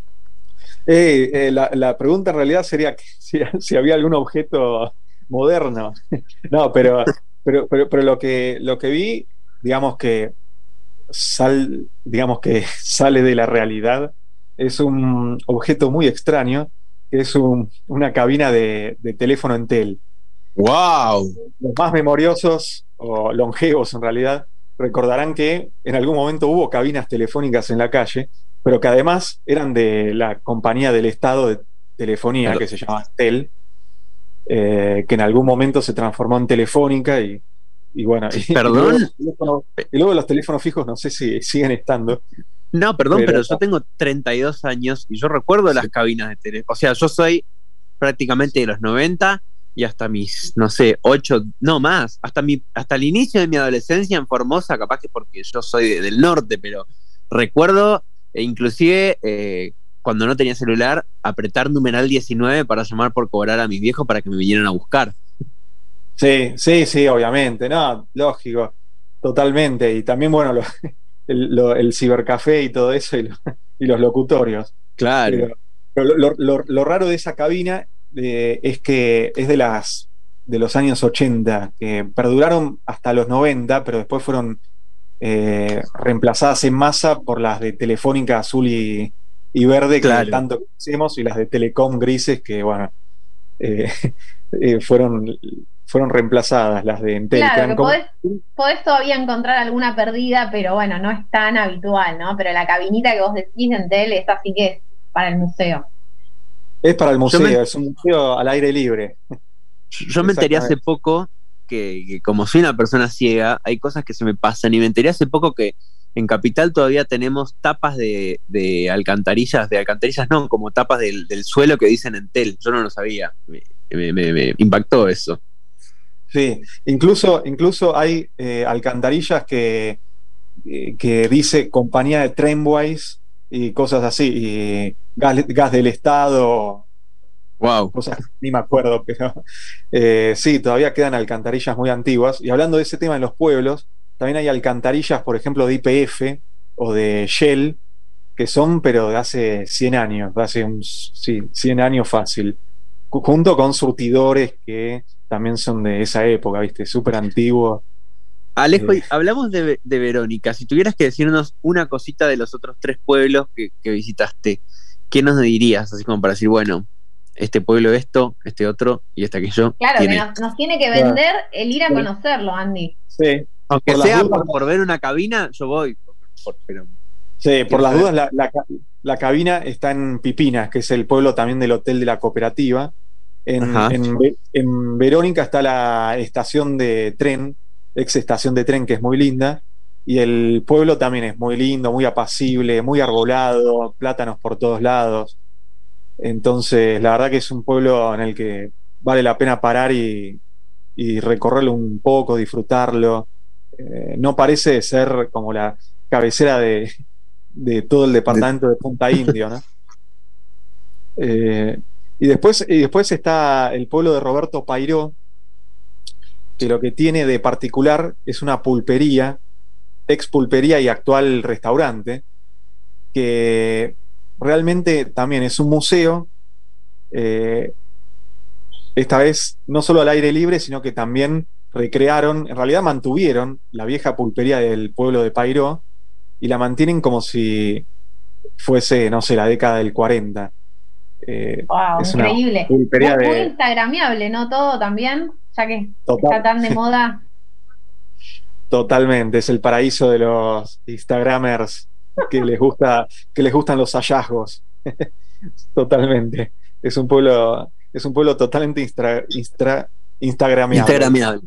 eh, eh, la, la pregunta en realidad sería que si, si había algún objeto moderno. No, pero, pero, pero, pero lo que, lo que vi, digamos que sal, digamos que sale de la realidad, es un objeto muy extraño, que es un- una cabina de, de teléfono Entel. ¡Wow! Los más memoriosos o longevos en realidad recordarán que en algún momento hubo cabinas telefónicas en la calle, pero que además eran de la compañía del Estado de telefonía, Pero- que se llama Tel, eh, que en algún momento se transformó en Telefónica y, y bueno, y, Perdón. y luego los teléfonos- y luego los teléfonos fijos no sé si siguen estando. No, perdón, Pero- pero, yo tengo treinta y dos años y yo recuerdo Sí. las cabinas de teléfono. O sea, yo soy prácticamente de los noventa y hasta mis, no sé, ocho, no más, hasta mi, hasta el inicio de mi adolescencia en Formosa, capaz que porque yo soy de- del norte, pero recuerdo, e inclusive eh, cuando no tenía celular, apretar numeral diecinueve para llamar por cobrar a mis viejos para que me vinieran a buscar. Sí, sí, sí, obviamente, no, lógico, totalmente. Y también, bueno, lo- el, lo- el cibercafé y todo eso y, lo- y los locutorios. Claro. Pero, pero lo, lo- lo raro de esa cabina eh, es que es de las de los años ochenta, que perduraron hasta los noventa, pero después fueron eh, reemplazadas en masa por las de Telefónica azul y, y verde, que Claro. tanto conocemos, y las de Telecom grises, que bueno, eh, eh, fueron, fueron reemplazadas, las de Entel. Claro, quedan que como- podés, podés todavía encontrar alguna perdida, pero bueno, no es tan habitual, ¿no? Pero la cabinita que vos decís de Entel, esa sí que es para el museo. Es para el museo, me- es un museo al aire libre. Yo, yo me enteré hace Exactamente. poco que, que como soy una persona ciega, hay cosas que se me pasan y me enteré hace poco que en Capital todavía tenemos tapas de, de alcantarillas, de alcantarillas no, como tapas del, del suelo que dicen Entel. Yo no lo sabía, me, me, me, me impactó eso. Sí, incluso, incluso hay eh, alcantarillas que, eh, que dice compañía de Tramways y cosas así, y gas, gas del Estado, Wow. cosas que ni me acuerdo, pero eh, sí, todavía quedan alcantarillas muy antiguas. Y hablando de ese tema en los pueblos, también hay alcantarillas, por ejemplo, de Y P F o de Shell, que son, pero de hace cien años, de hace un, sí, cien años fácil, junto con surtidores que también son de esa época, ¿viste? Súper antiguos. Alejo, Eh. hablamos de, de Verónica. Si tuvieras que decirnos una cosita de los otros tres pueblos que, que visitaste, ¿qué nos dirías? Así como para decir, bueno, este pueblo esto, este otro y este aquello. Claro, tiene. que nos, nos tiene que vender el ir a conocerlo, Andy. Sí, Aunque por sea las dudas- por, por ver una cabina, yo voy. Por- por- pero, sí, por Quiero las saber. dudas, la, la, ca- la cabina está en Pipinas, que es el pueblo también del hotel de la cooperativa. En, Ajá. en, Ve- en Verónica está la estación de tren, ex estación de tren, que es muy linda. Y el pueblo también es muy lindo, muy apacible, muy arbolado, plátanos por todos lados. Entonces, la verdad que es un pueblo en el que vale la pena parar y, y recorrerlo un poco, disfrutarlo. Eh, no parece ser como la cabecera de, de todo el departamento de Punta Indio, ¿no? Eh, y después, y después está el pueblo de Roberto Pairó, que lo que tiene de particular es una pulpería, ex pulpería y actual restaurante, que realmente también es un museo, eh, esta vez no solo al aire libre, sino que también recrearon, en realidad mantuvieron la vieja pulpería del pueblo de Pairó y la mantienen como si fuese, no sé, la década del cuarenta. Eh, Wow, es una increíble. pulpería Muy, muy de... instagramiable, ¿no? Todo también, ya que Total. está tan de moda. Totalmente, es el paraíso de los Instagramers que les gusta, que les gustan los hallazgos. Totalmente. Es un pueblo, es un pueblo totalmente instra, instra- instagramiable. Instagramiable.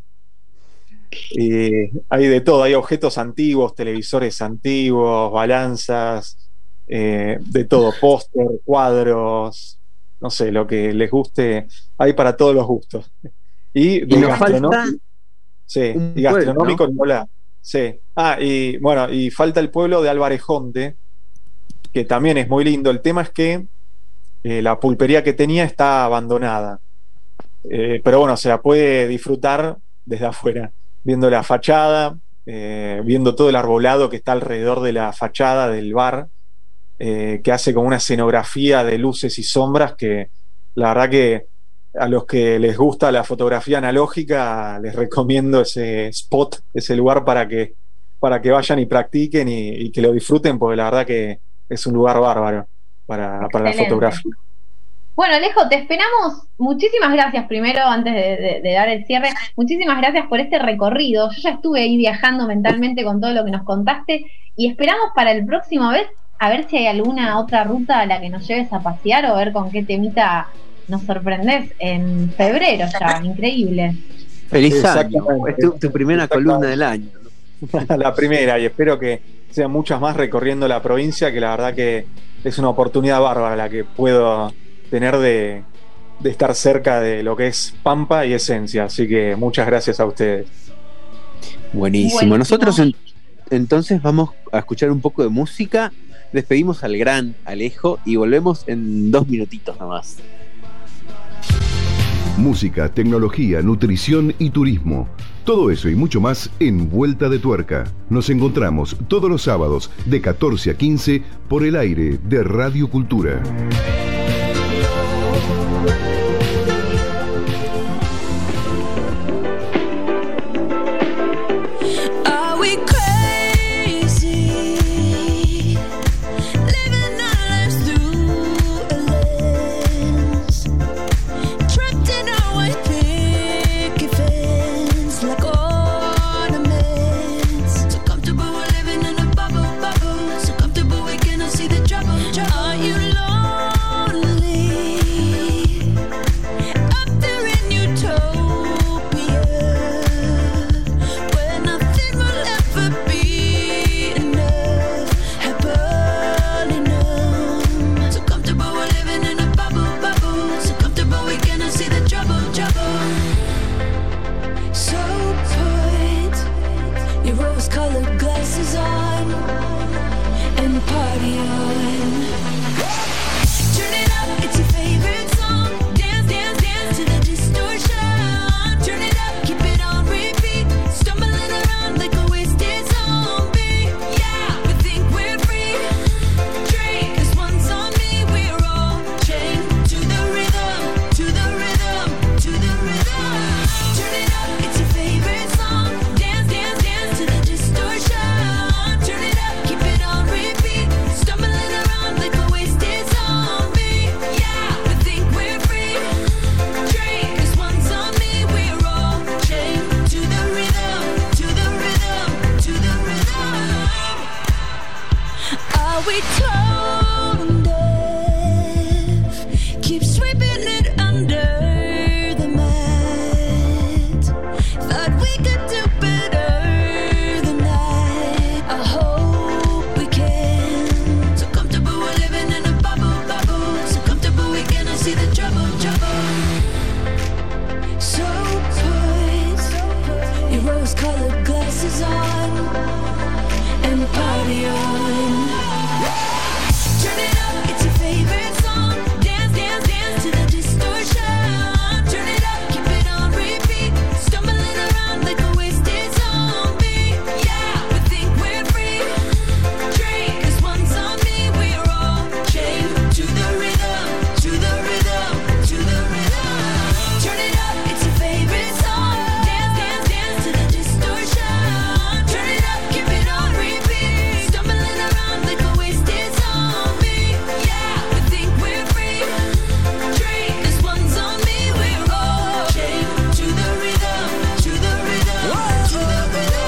Y hay de todo, hay objetos antiguos, televisores antiguos, balanzas, eh, de todo, póster, cuadros, no sé, lo que les guste, hay para todos los gustos. Y de Y nos gastronom- falta sí, un y gastronómico pueblo, ni hablar. Sí. Ah, y bueno, y falta el pueblo de Alvarejonte, que también es muy lindo. El tema es que eh, la pulpería que tenía está abandonada. Eh, pero bueno, se la puede disfrutar desde afuera, viendo la fachada, eh, viendo todo el arbolado que está alrededor de la fachada del bar, eh, que hace como una escenografía de luces y sombras que la verdad que a los que les gusta la fotografía analógica les recomiendo ese spot, ese lugar para que, para que vayan y practiquen y, y que lo disfruten, porque la verdad que es un lugar bárbaro para, para la Excelente. fotografía. Bueno, Alejo, te esperamos. Muchísimas gracias primero, antes de, de- de dar el cierre. Muchísimas gracias por este recorrido. Yo ya estuve ahí viajando mentalmente con todo lo que nos contaste y esperamos para el próximo vez a ver si hay alguna otra ruta a la que nos lleves a pasear o a ver con qué temita nos sorprendés en febrero ya. Increíble. Feliz año. Exactamente. Es tu, tu primera Exactamente. columna del año. ¿no? La primera, y espero que sean muchas más recorriendo la provincia, que la verdad que es una oportunidad bárbara la que puedo tener de, de estar cerca de lo que es Pampa y Esencia. Así que muchas gracias a ustedes. Buenísimo. Buenísimo. Nosotros en- entonces vamos a escuchar un poco de música. Despedimos al gran Alejo y volvemos en dos minutitos nomás. Música, tecnología, nutrición y turismo. Todo eso y mucho más en Vuelta de Tuerca. Nos encontramos todos los sábados de catorce a quince por el aire de Radio Cultura. Are we crazy? Living our lives through a lens, trapped in our white picket fence like ornaments. So comfortable we're living in a bubble, bubble. So comfortable we cannot see the trouble. Are you lonely? colored glasses on and party on. Turn it up, it's your favorite song. Dance, dance, dance to the distortion. Turn it up, keep it on repeat. Stumbling around like a wasted zombie. Yeah, we think we're free. Drink, this one's on me. We're all chained to the rhythm, to the rhythm, to the rhythm. Turn it up, it's your favorite song. Dance, dance, dance to the distortion. Turn it up, keep it on repeat. Stumbling around like a wasted zombie. Yeah, we think we're free. Drink, this one's on me. We're all chained to the rhythm, to the rhythm, to the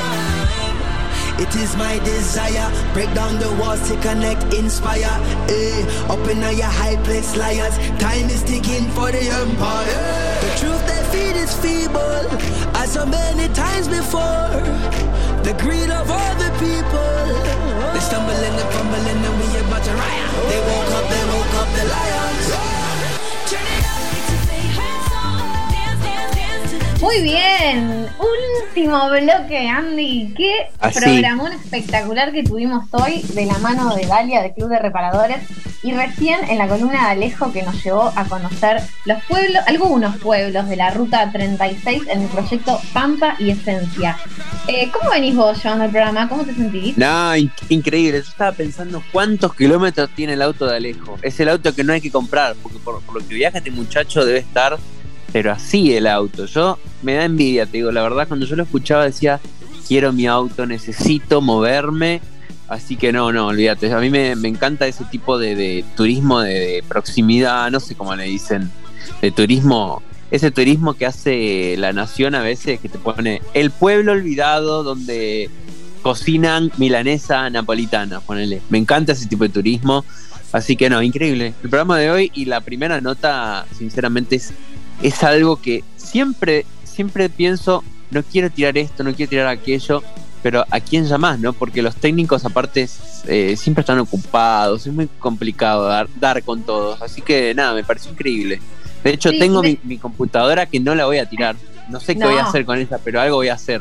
rhythm. It is my desire, break down the walls to connect, inspire. Eh, up in your high place, liars. Time is ticking for the empire. The truth they feed is feeble, as so many times before. The greed of all the people. They stumble and they fumble and then we about to riot. They woke up, they woke up the lions. Turn it up, it's your favorite song. Dance, dance, dance to the Muy bien, último bloque, Andy. Qué Así. programón espectacular que tuvimos hoy de la mano de Dalia de Club de Reparadores y recién en la columna de Alejo que nos llevó a conocer los pueblos, algunos pueblos de la ruta treinta y seis en el proyecto Pampa y Esencia. Eh, ¿Cómo venís vos llevando el programa? ¿Cómo te sentís? No, in- increíble. Yo estaba pensando cuántos kilómetros tiene el auto de Alejo. Es el auto que no hay que comprar, porque por, por lo que viaja este muchacho debe estar, pero así el auto. Yo me da envidia, te digo, la verdad, cuando yo lo escuchaba decía, quiero mi auto, necesito moverme. Así que no, no, olvídate. A mí me, me encanta ese tipo de, de turismo de, de proximidad, no sé cómo le dicen, de turismo, ese turismo que hace La Nación a veces, que te pone el pueblo olvidado donde cocinan milanesa napolitana, ponele. Me encanta ese tipo de turismo. Así que no, increíble. El programa de hoy y la primera nota, sinceramente, es, es algo que siempre, siempre pienso, no quiero tirar esto, no quiero tirar aquello, pero ¿a quién llamás, no? Porque los técnicos aparte eh, siempre están ocupados, es muy complicado dar, dar con todos. Así que nada, me pareció increíble. De hecho, Sí, tengo me- mi, mi computadora que no la voy a tirar. No sé qué No. voy a hacer con ella, pero algo voy a hacer.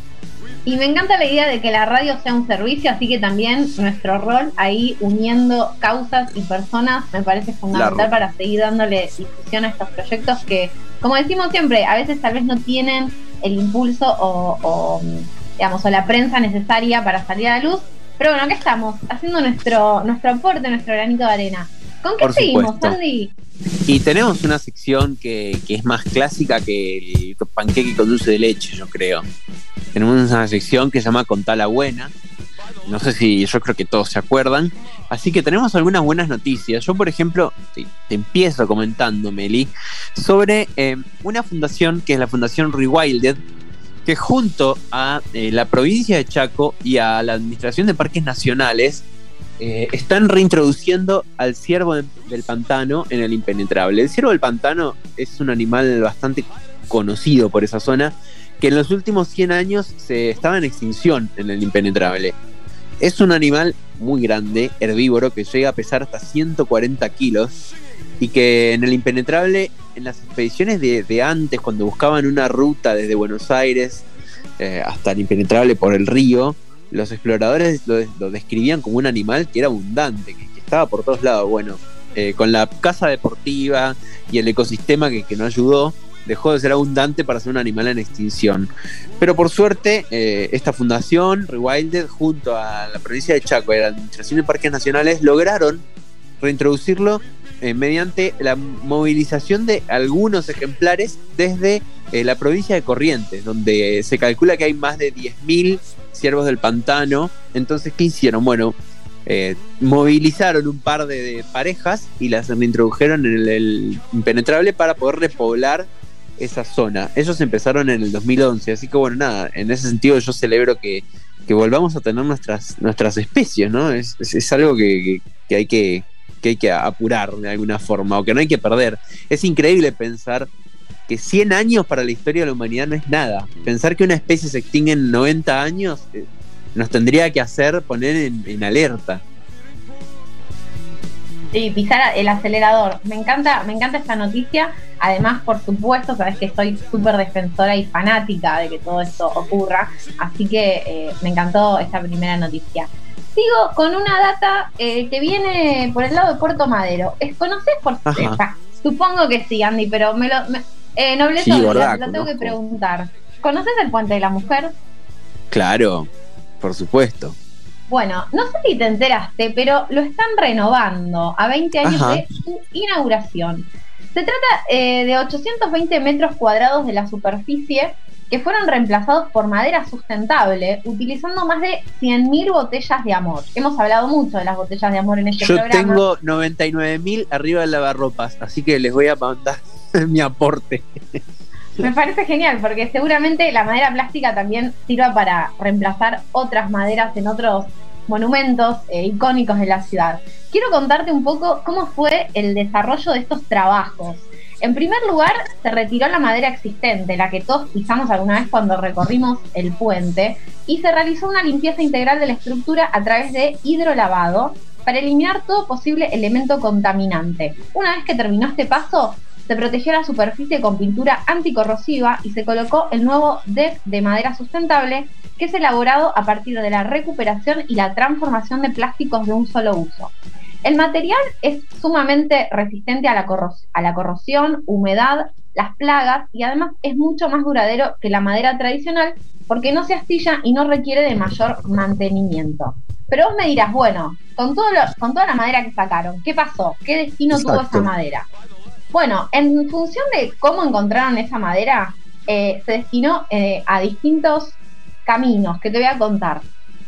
Y me encanta la idea de que la radio sea un servicio, así que también nuestro rol ahí uniendo causas y personas me parece fundamental Claro. para seguir dándole difusión a estos proyectos que, como decimos siempre, a veces tal vez no tienen el impulso o, o, digamos, o la prensa necesaria para salir a la luz. Pero bueno, acá estamos, haciendo nuestro, nuestro aporte, nuestro granito de arena. ¿Con qué Por seguimos, supuesto. Andy? Y tenemos una sección que, que es más clásica que el panqueque con dulce de leche, yo creo. Tenemos una sección que se llama Contá la Buena. No sé si, yo creo que todos se acuerdan. Así que tenemos algunas buenas noticias. Yo, por ejemplo, te, te empiezo comentando, Meli, sobre eh, una fundación que es la Fundación Rewilded, que junto a eh, la provincia de Chaco y a la Administración de Parques Nacionales eh, están reintroduciendo al ciervo de- del pantano en el impenetrable. El ciervo del pantano es un animal bastante conocido por esa zona, que en los últimos cien años se estaba en extinción en el impenetrable. Es un animal muy grande, herbívoro, que llega a pesar hasta ciento cuarenta kilos y que en el impenetrable, en las expediciones de, de antes, cuando buscaban una ruta desde Buenos Aires eh, hasta el impenetrable por el río, los exploradores lo, lo describían como un animal que era abundante, que, que estaba por todos lados. Bueno, eh, con la casa deportiva y el ecosistema que, que no ayudó, dejó de ser abundante para ser un animal en extinción. Pero por suerte, eh, esta fundación, Rewilded, junto a la provincia de Chaco y a la Administración de Parques Nacionales, lograron reintroducirlo eh, mediante la movilización de algunos ejemplares desde eh, la provincia de Corrientes, donde se calcula que hay más de diez mil ciervos del pantano. Entonces, ¿qué hicieron? Bueno, eh, movilizaron un par de, de parejas y las reintrodujeron en el, el impenetrable para poder repoblar esa zona. Ellos empezaron en el dos mil once, así que bueno, nada, en ese sentido yo celebro que, que volvamos a tener nuestras, nuestras especies, ¿no? Es, es, es algo que, que, que hay que, que hay que apurar de alguna forma, o que no hay que perder. Es increíble pensar que cien años para la historia de la humanidad no es nada. Pensar que una especie se extingue en noventa años eh, nos tendría que hacer poner en, en alerta. Sí, pisar el acelerador. Me encanta, me encanta esta noticia. Además, por supuesto, sabes que soy súper defensora y fanática de que todo esto ocurra. Así que eh, me encantó esta primera noticia. Sigo con una data eh, que viene por el lado de Puerto Madero. ¿Conoces por Ajá. Supongo que sí, Andy, pero me lo me, eh, Nobleza Sí, Obrera, verdad, te lo tengo que conozco. preguntar. ¿Conoces el Puente de la Mujer? Claro, por supuesto. Bueno, no sé si te enteraste, pero lo están renovando a veinte años Ajá. de su inauguración. Se trata eh, de ochocientos veinte metros cuadrados de la superficie que fueron reemplazados por madera sustentable, utilizando más de cien mil botellas de amor. Hemos hablado mucho de las botellas de amor en este Yo programa. tengo noventa y nueve mil arriba del lavarropas, así que les voy a mandar mi aporte. Me parece genial, porque seguramente la madera plástica también sirva para reemplazar otras maderas en otros monumentos eh, icónicos de la ciudad. Quiero contarte un poco cómo fue el desarrollo de estos trabajos. En primer lugar, se retiró la madera existente, la que todos pisamos alguna vez cuando recorrimos el puente, y se realizó una limpieza integral de la estructura a través de hidrolavado para eliminar todo posible elemento contaminante. Una vez que terminó este paso, se protegió la superficie con pintura anticorrosiva y se colocó el nuevo deck de madera sustentable, que es elaborado a partir de la recuperación y la transformación de plásticos de un solo uso. El material es sumamente resistente a la, corros- a la corrosión, humedad, las plagas, y además es mucho más duradero que la madera tradicional porque no se astilla y no requiere de mayor mantenimiento. Pero vos me dirás, bueno, con, todo lo- con toda la madera que sacaron, ¿qué pasó? ¿Qué destino tuvo Exacto. esa madera? Bueno, en función de cómo encontraron esa madera, eh, se destinó eh, a distintos caminos que te voy a contar.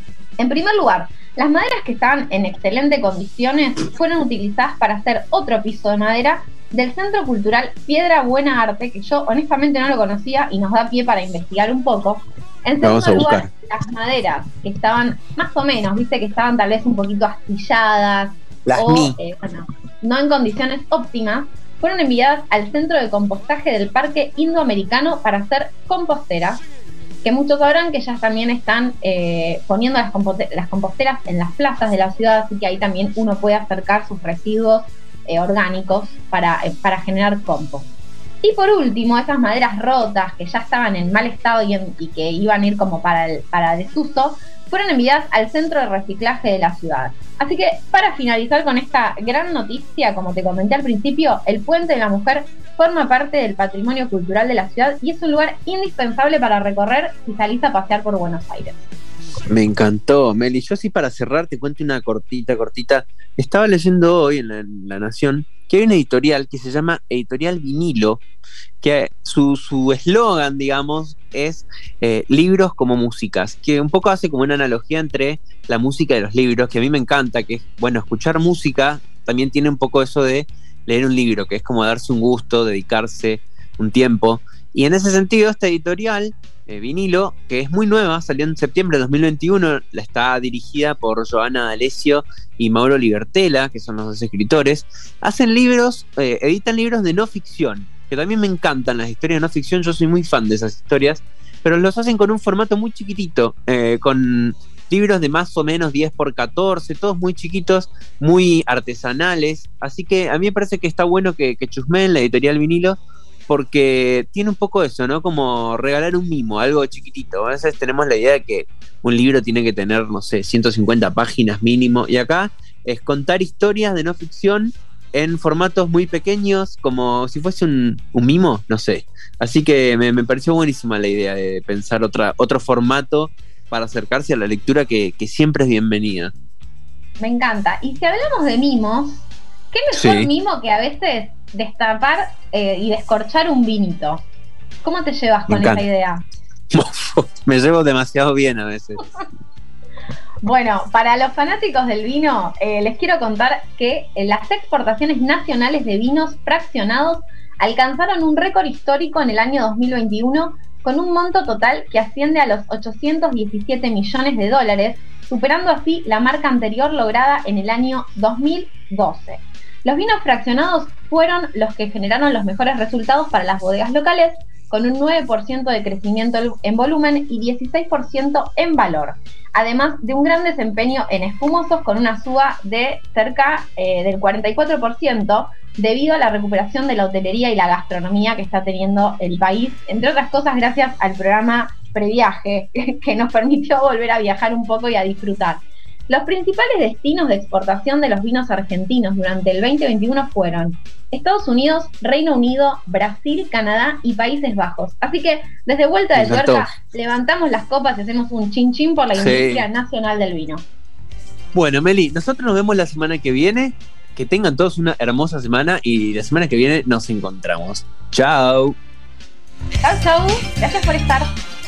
En primer lugar, las maderas que estaban en excelentes condiciones fueron utilizadas para hacer otro piso de madera del Centro Cultural Piedra Buena Arte, que yo honestamente no lo conocía y nos da pie para investigar un poco. En Lo vamos segundo a lugar, las maderas que estaban más o menos, viste que estaban tal vez un poquito astilladas Las o mi. eh, bueno, no en condiciones óptimas, fueron enviadas al centro de compostaje del Parque Indoamericano para hacer composteras, que muchos sabrán que ya también están eh, poniendo las, compote- las composteras en las plazas de la ciudad, así que ahí también uno puede acercar sus residuos eh, orgánicos para, eh, para generar compost. Y por último, esas maderas rotas que ya estaban en mal estado y, en- y que iban a ir como para el para desuso, fueron enviadas al centro de reciclaje de la ciudad. Así que, para finalizar con esta gran noticia, como te comenté al principio, el Puente de la Mujer forma parte del patrimonio cultural de la ciudad y es un lugar indispensable para recorrer si salís a pasear por Buenos Aires. Me encantó, Meli. Yo sí, para cerrar, te cuento una cortita, cortita. Estaba leyendo hoy en La, en La Nación que hay una editorial que se llama Editorial Vinilo, que su su eslogan, digamos, es eh, libros como músicas, que un poco hace como una analogía entre la música y los libros, que a mí me encanta, que es, bueno, escuchar música también tiene un poco eso de leer un libro, que es como darse un gusto, dedicarse un tiempo. Y en ese sentido, esta editorial, eh, Vinilo, que es muy nueva, salió en septiembre de dos mil veintiuno, la está dirigida por Joana D'Alessio y Mauro Libertela, que son los dos escritores, hacen libros, eh, editan libros de no ficción, que también me encantan las historias de no ficción, yo soy muy fan de esas historias, pero los hacen con un formato muy chiquitito, eh, con libros de más o menos diez por catorce, todos muy chiquitos, muy artesanales, así que a mí me parece que está bueno que, que chusmeen la editorial Vinilo, porque tiene un poco eso, ¿no? Como regalar un mimo, algo chiquitito. A veces tenemos la idea de que un libro tiene que tener, no sé, ciento cincuenta páginas mínimo, y acá es contar historias de no ficción en formatos muy pequeños, como si fuese un, un mimo, no sé. Así que me, me pareció buenísima la idea de pensar otra, otro formato para acercarse a la lectura que, que siempre es bienvenida. Me encanta. Y si hablamos de mimos, ¿qué mejor Sí. mimo que a veces destapar eh, y descorchar un vinito? ¿Cómo te llevas Me con esa encanta. idea? Me llevo demasiado bien a veces. Bueno, para los fanáticos del vino, eh, les quiero contar que eh, las exportaciones nacionales de vinos fraccionados alcanzaron un récord histórico en el año dos mil veintiuno con un monto total que asciende a los ochocientos diecisiete millones de dólares, superando así la marca anterior lograda en el año dos mil doce. Los vinos fraccionados fueron los que generaron los mejores resultados para las bodegas locales, con un nueve por ciento de crecimiento en volumen y dieciséis por ciento en valor. Además de un gran desempeño en espumosos con una suba de cerca eh, del cuarenta y cuatro por ciento debido a la recuperación de la hotelería y la gastronomía que está teniendo el país, entre otras cosas gracias al programa Previaje, que nos permitió volver a viajar un poco y a disfrutar. Los principales destinos de exportación de los vinos argentinos durante el veinte veintiuno fueron Estados Unidos, Reino Unido, Brasil, Canadá y Países Bajos. Así que desde Vuelta de Tuerca levantamos las copas y hacemos un chin chin por la Sí. industria nacional del vino. Bueno, Meli, nosotros nos vemos la semana que viene. Que tengan todos una hermosa semana y la semana que viene nos encontramos. Chao. Chau chau, gracias por estar.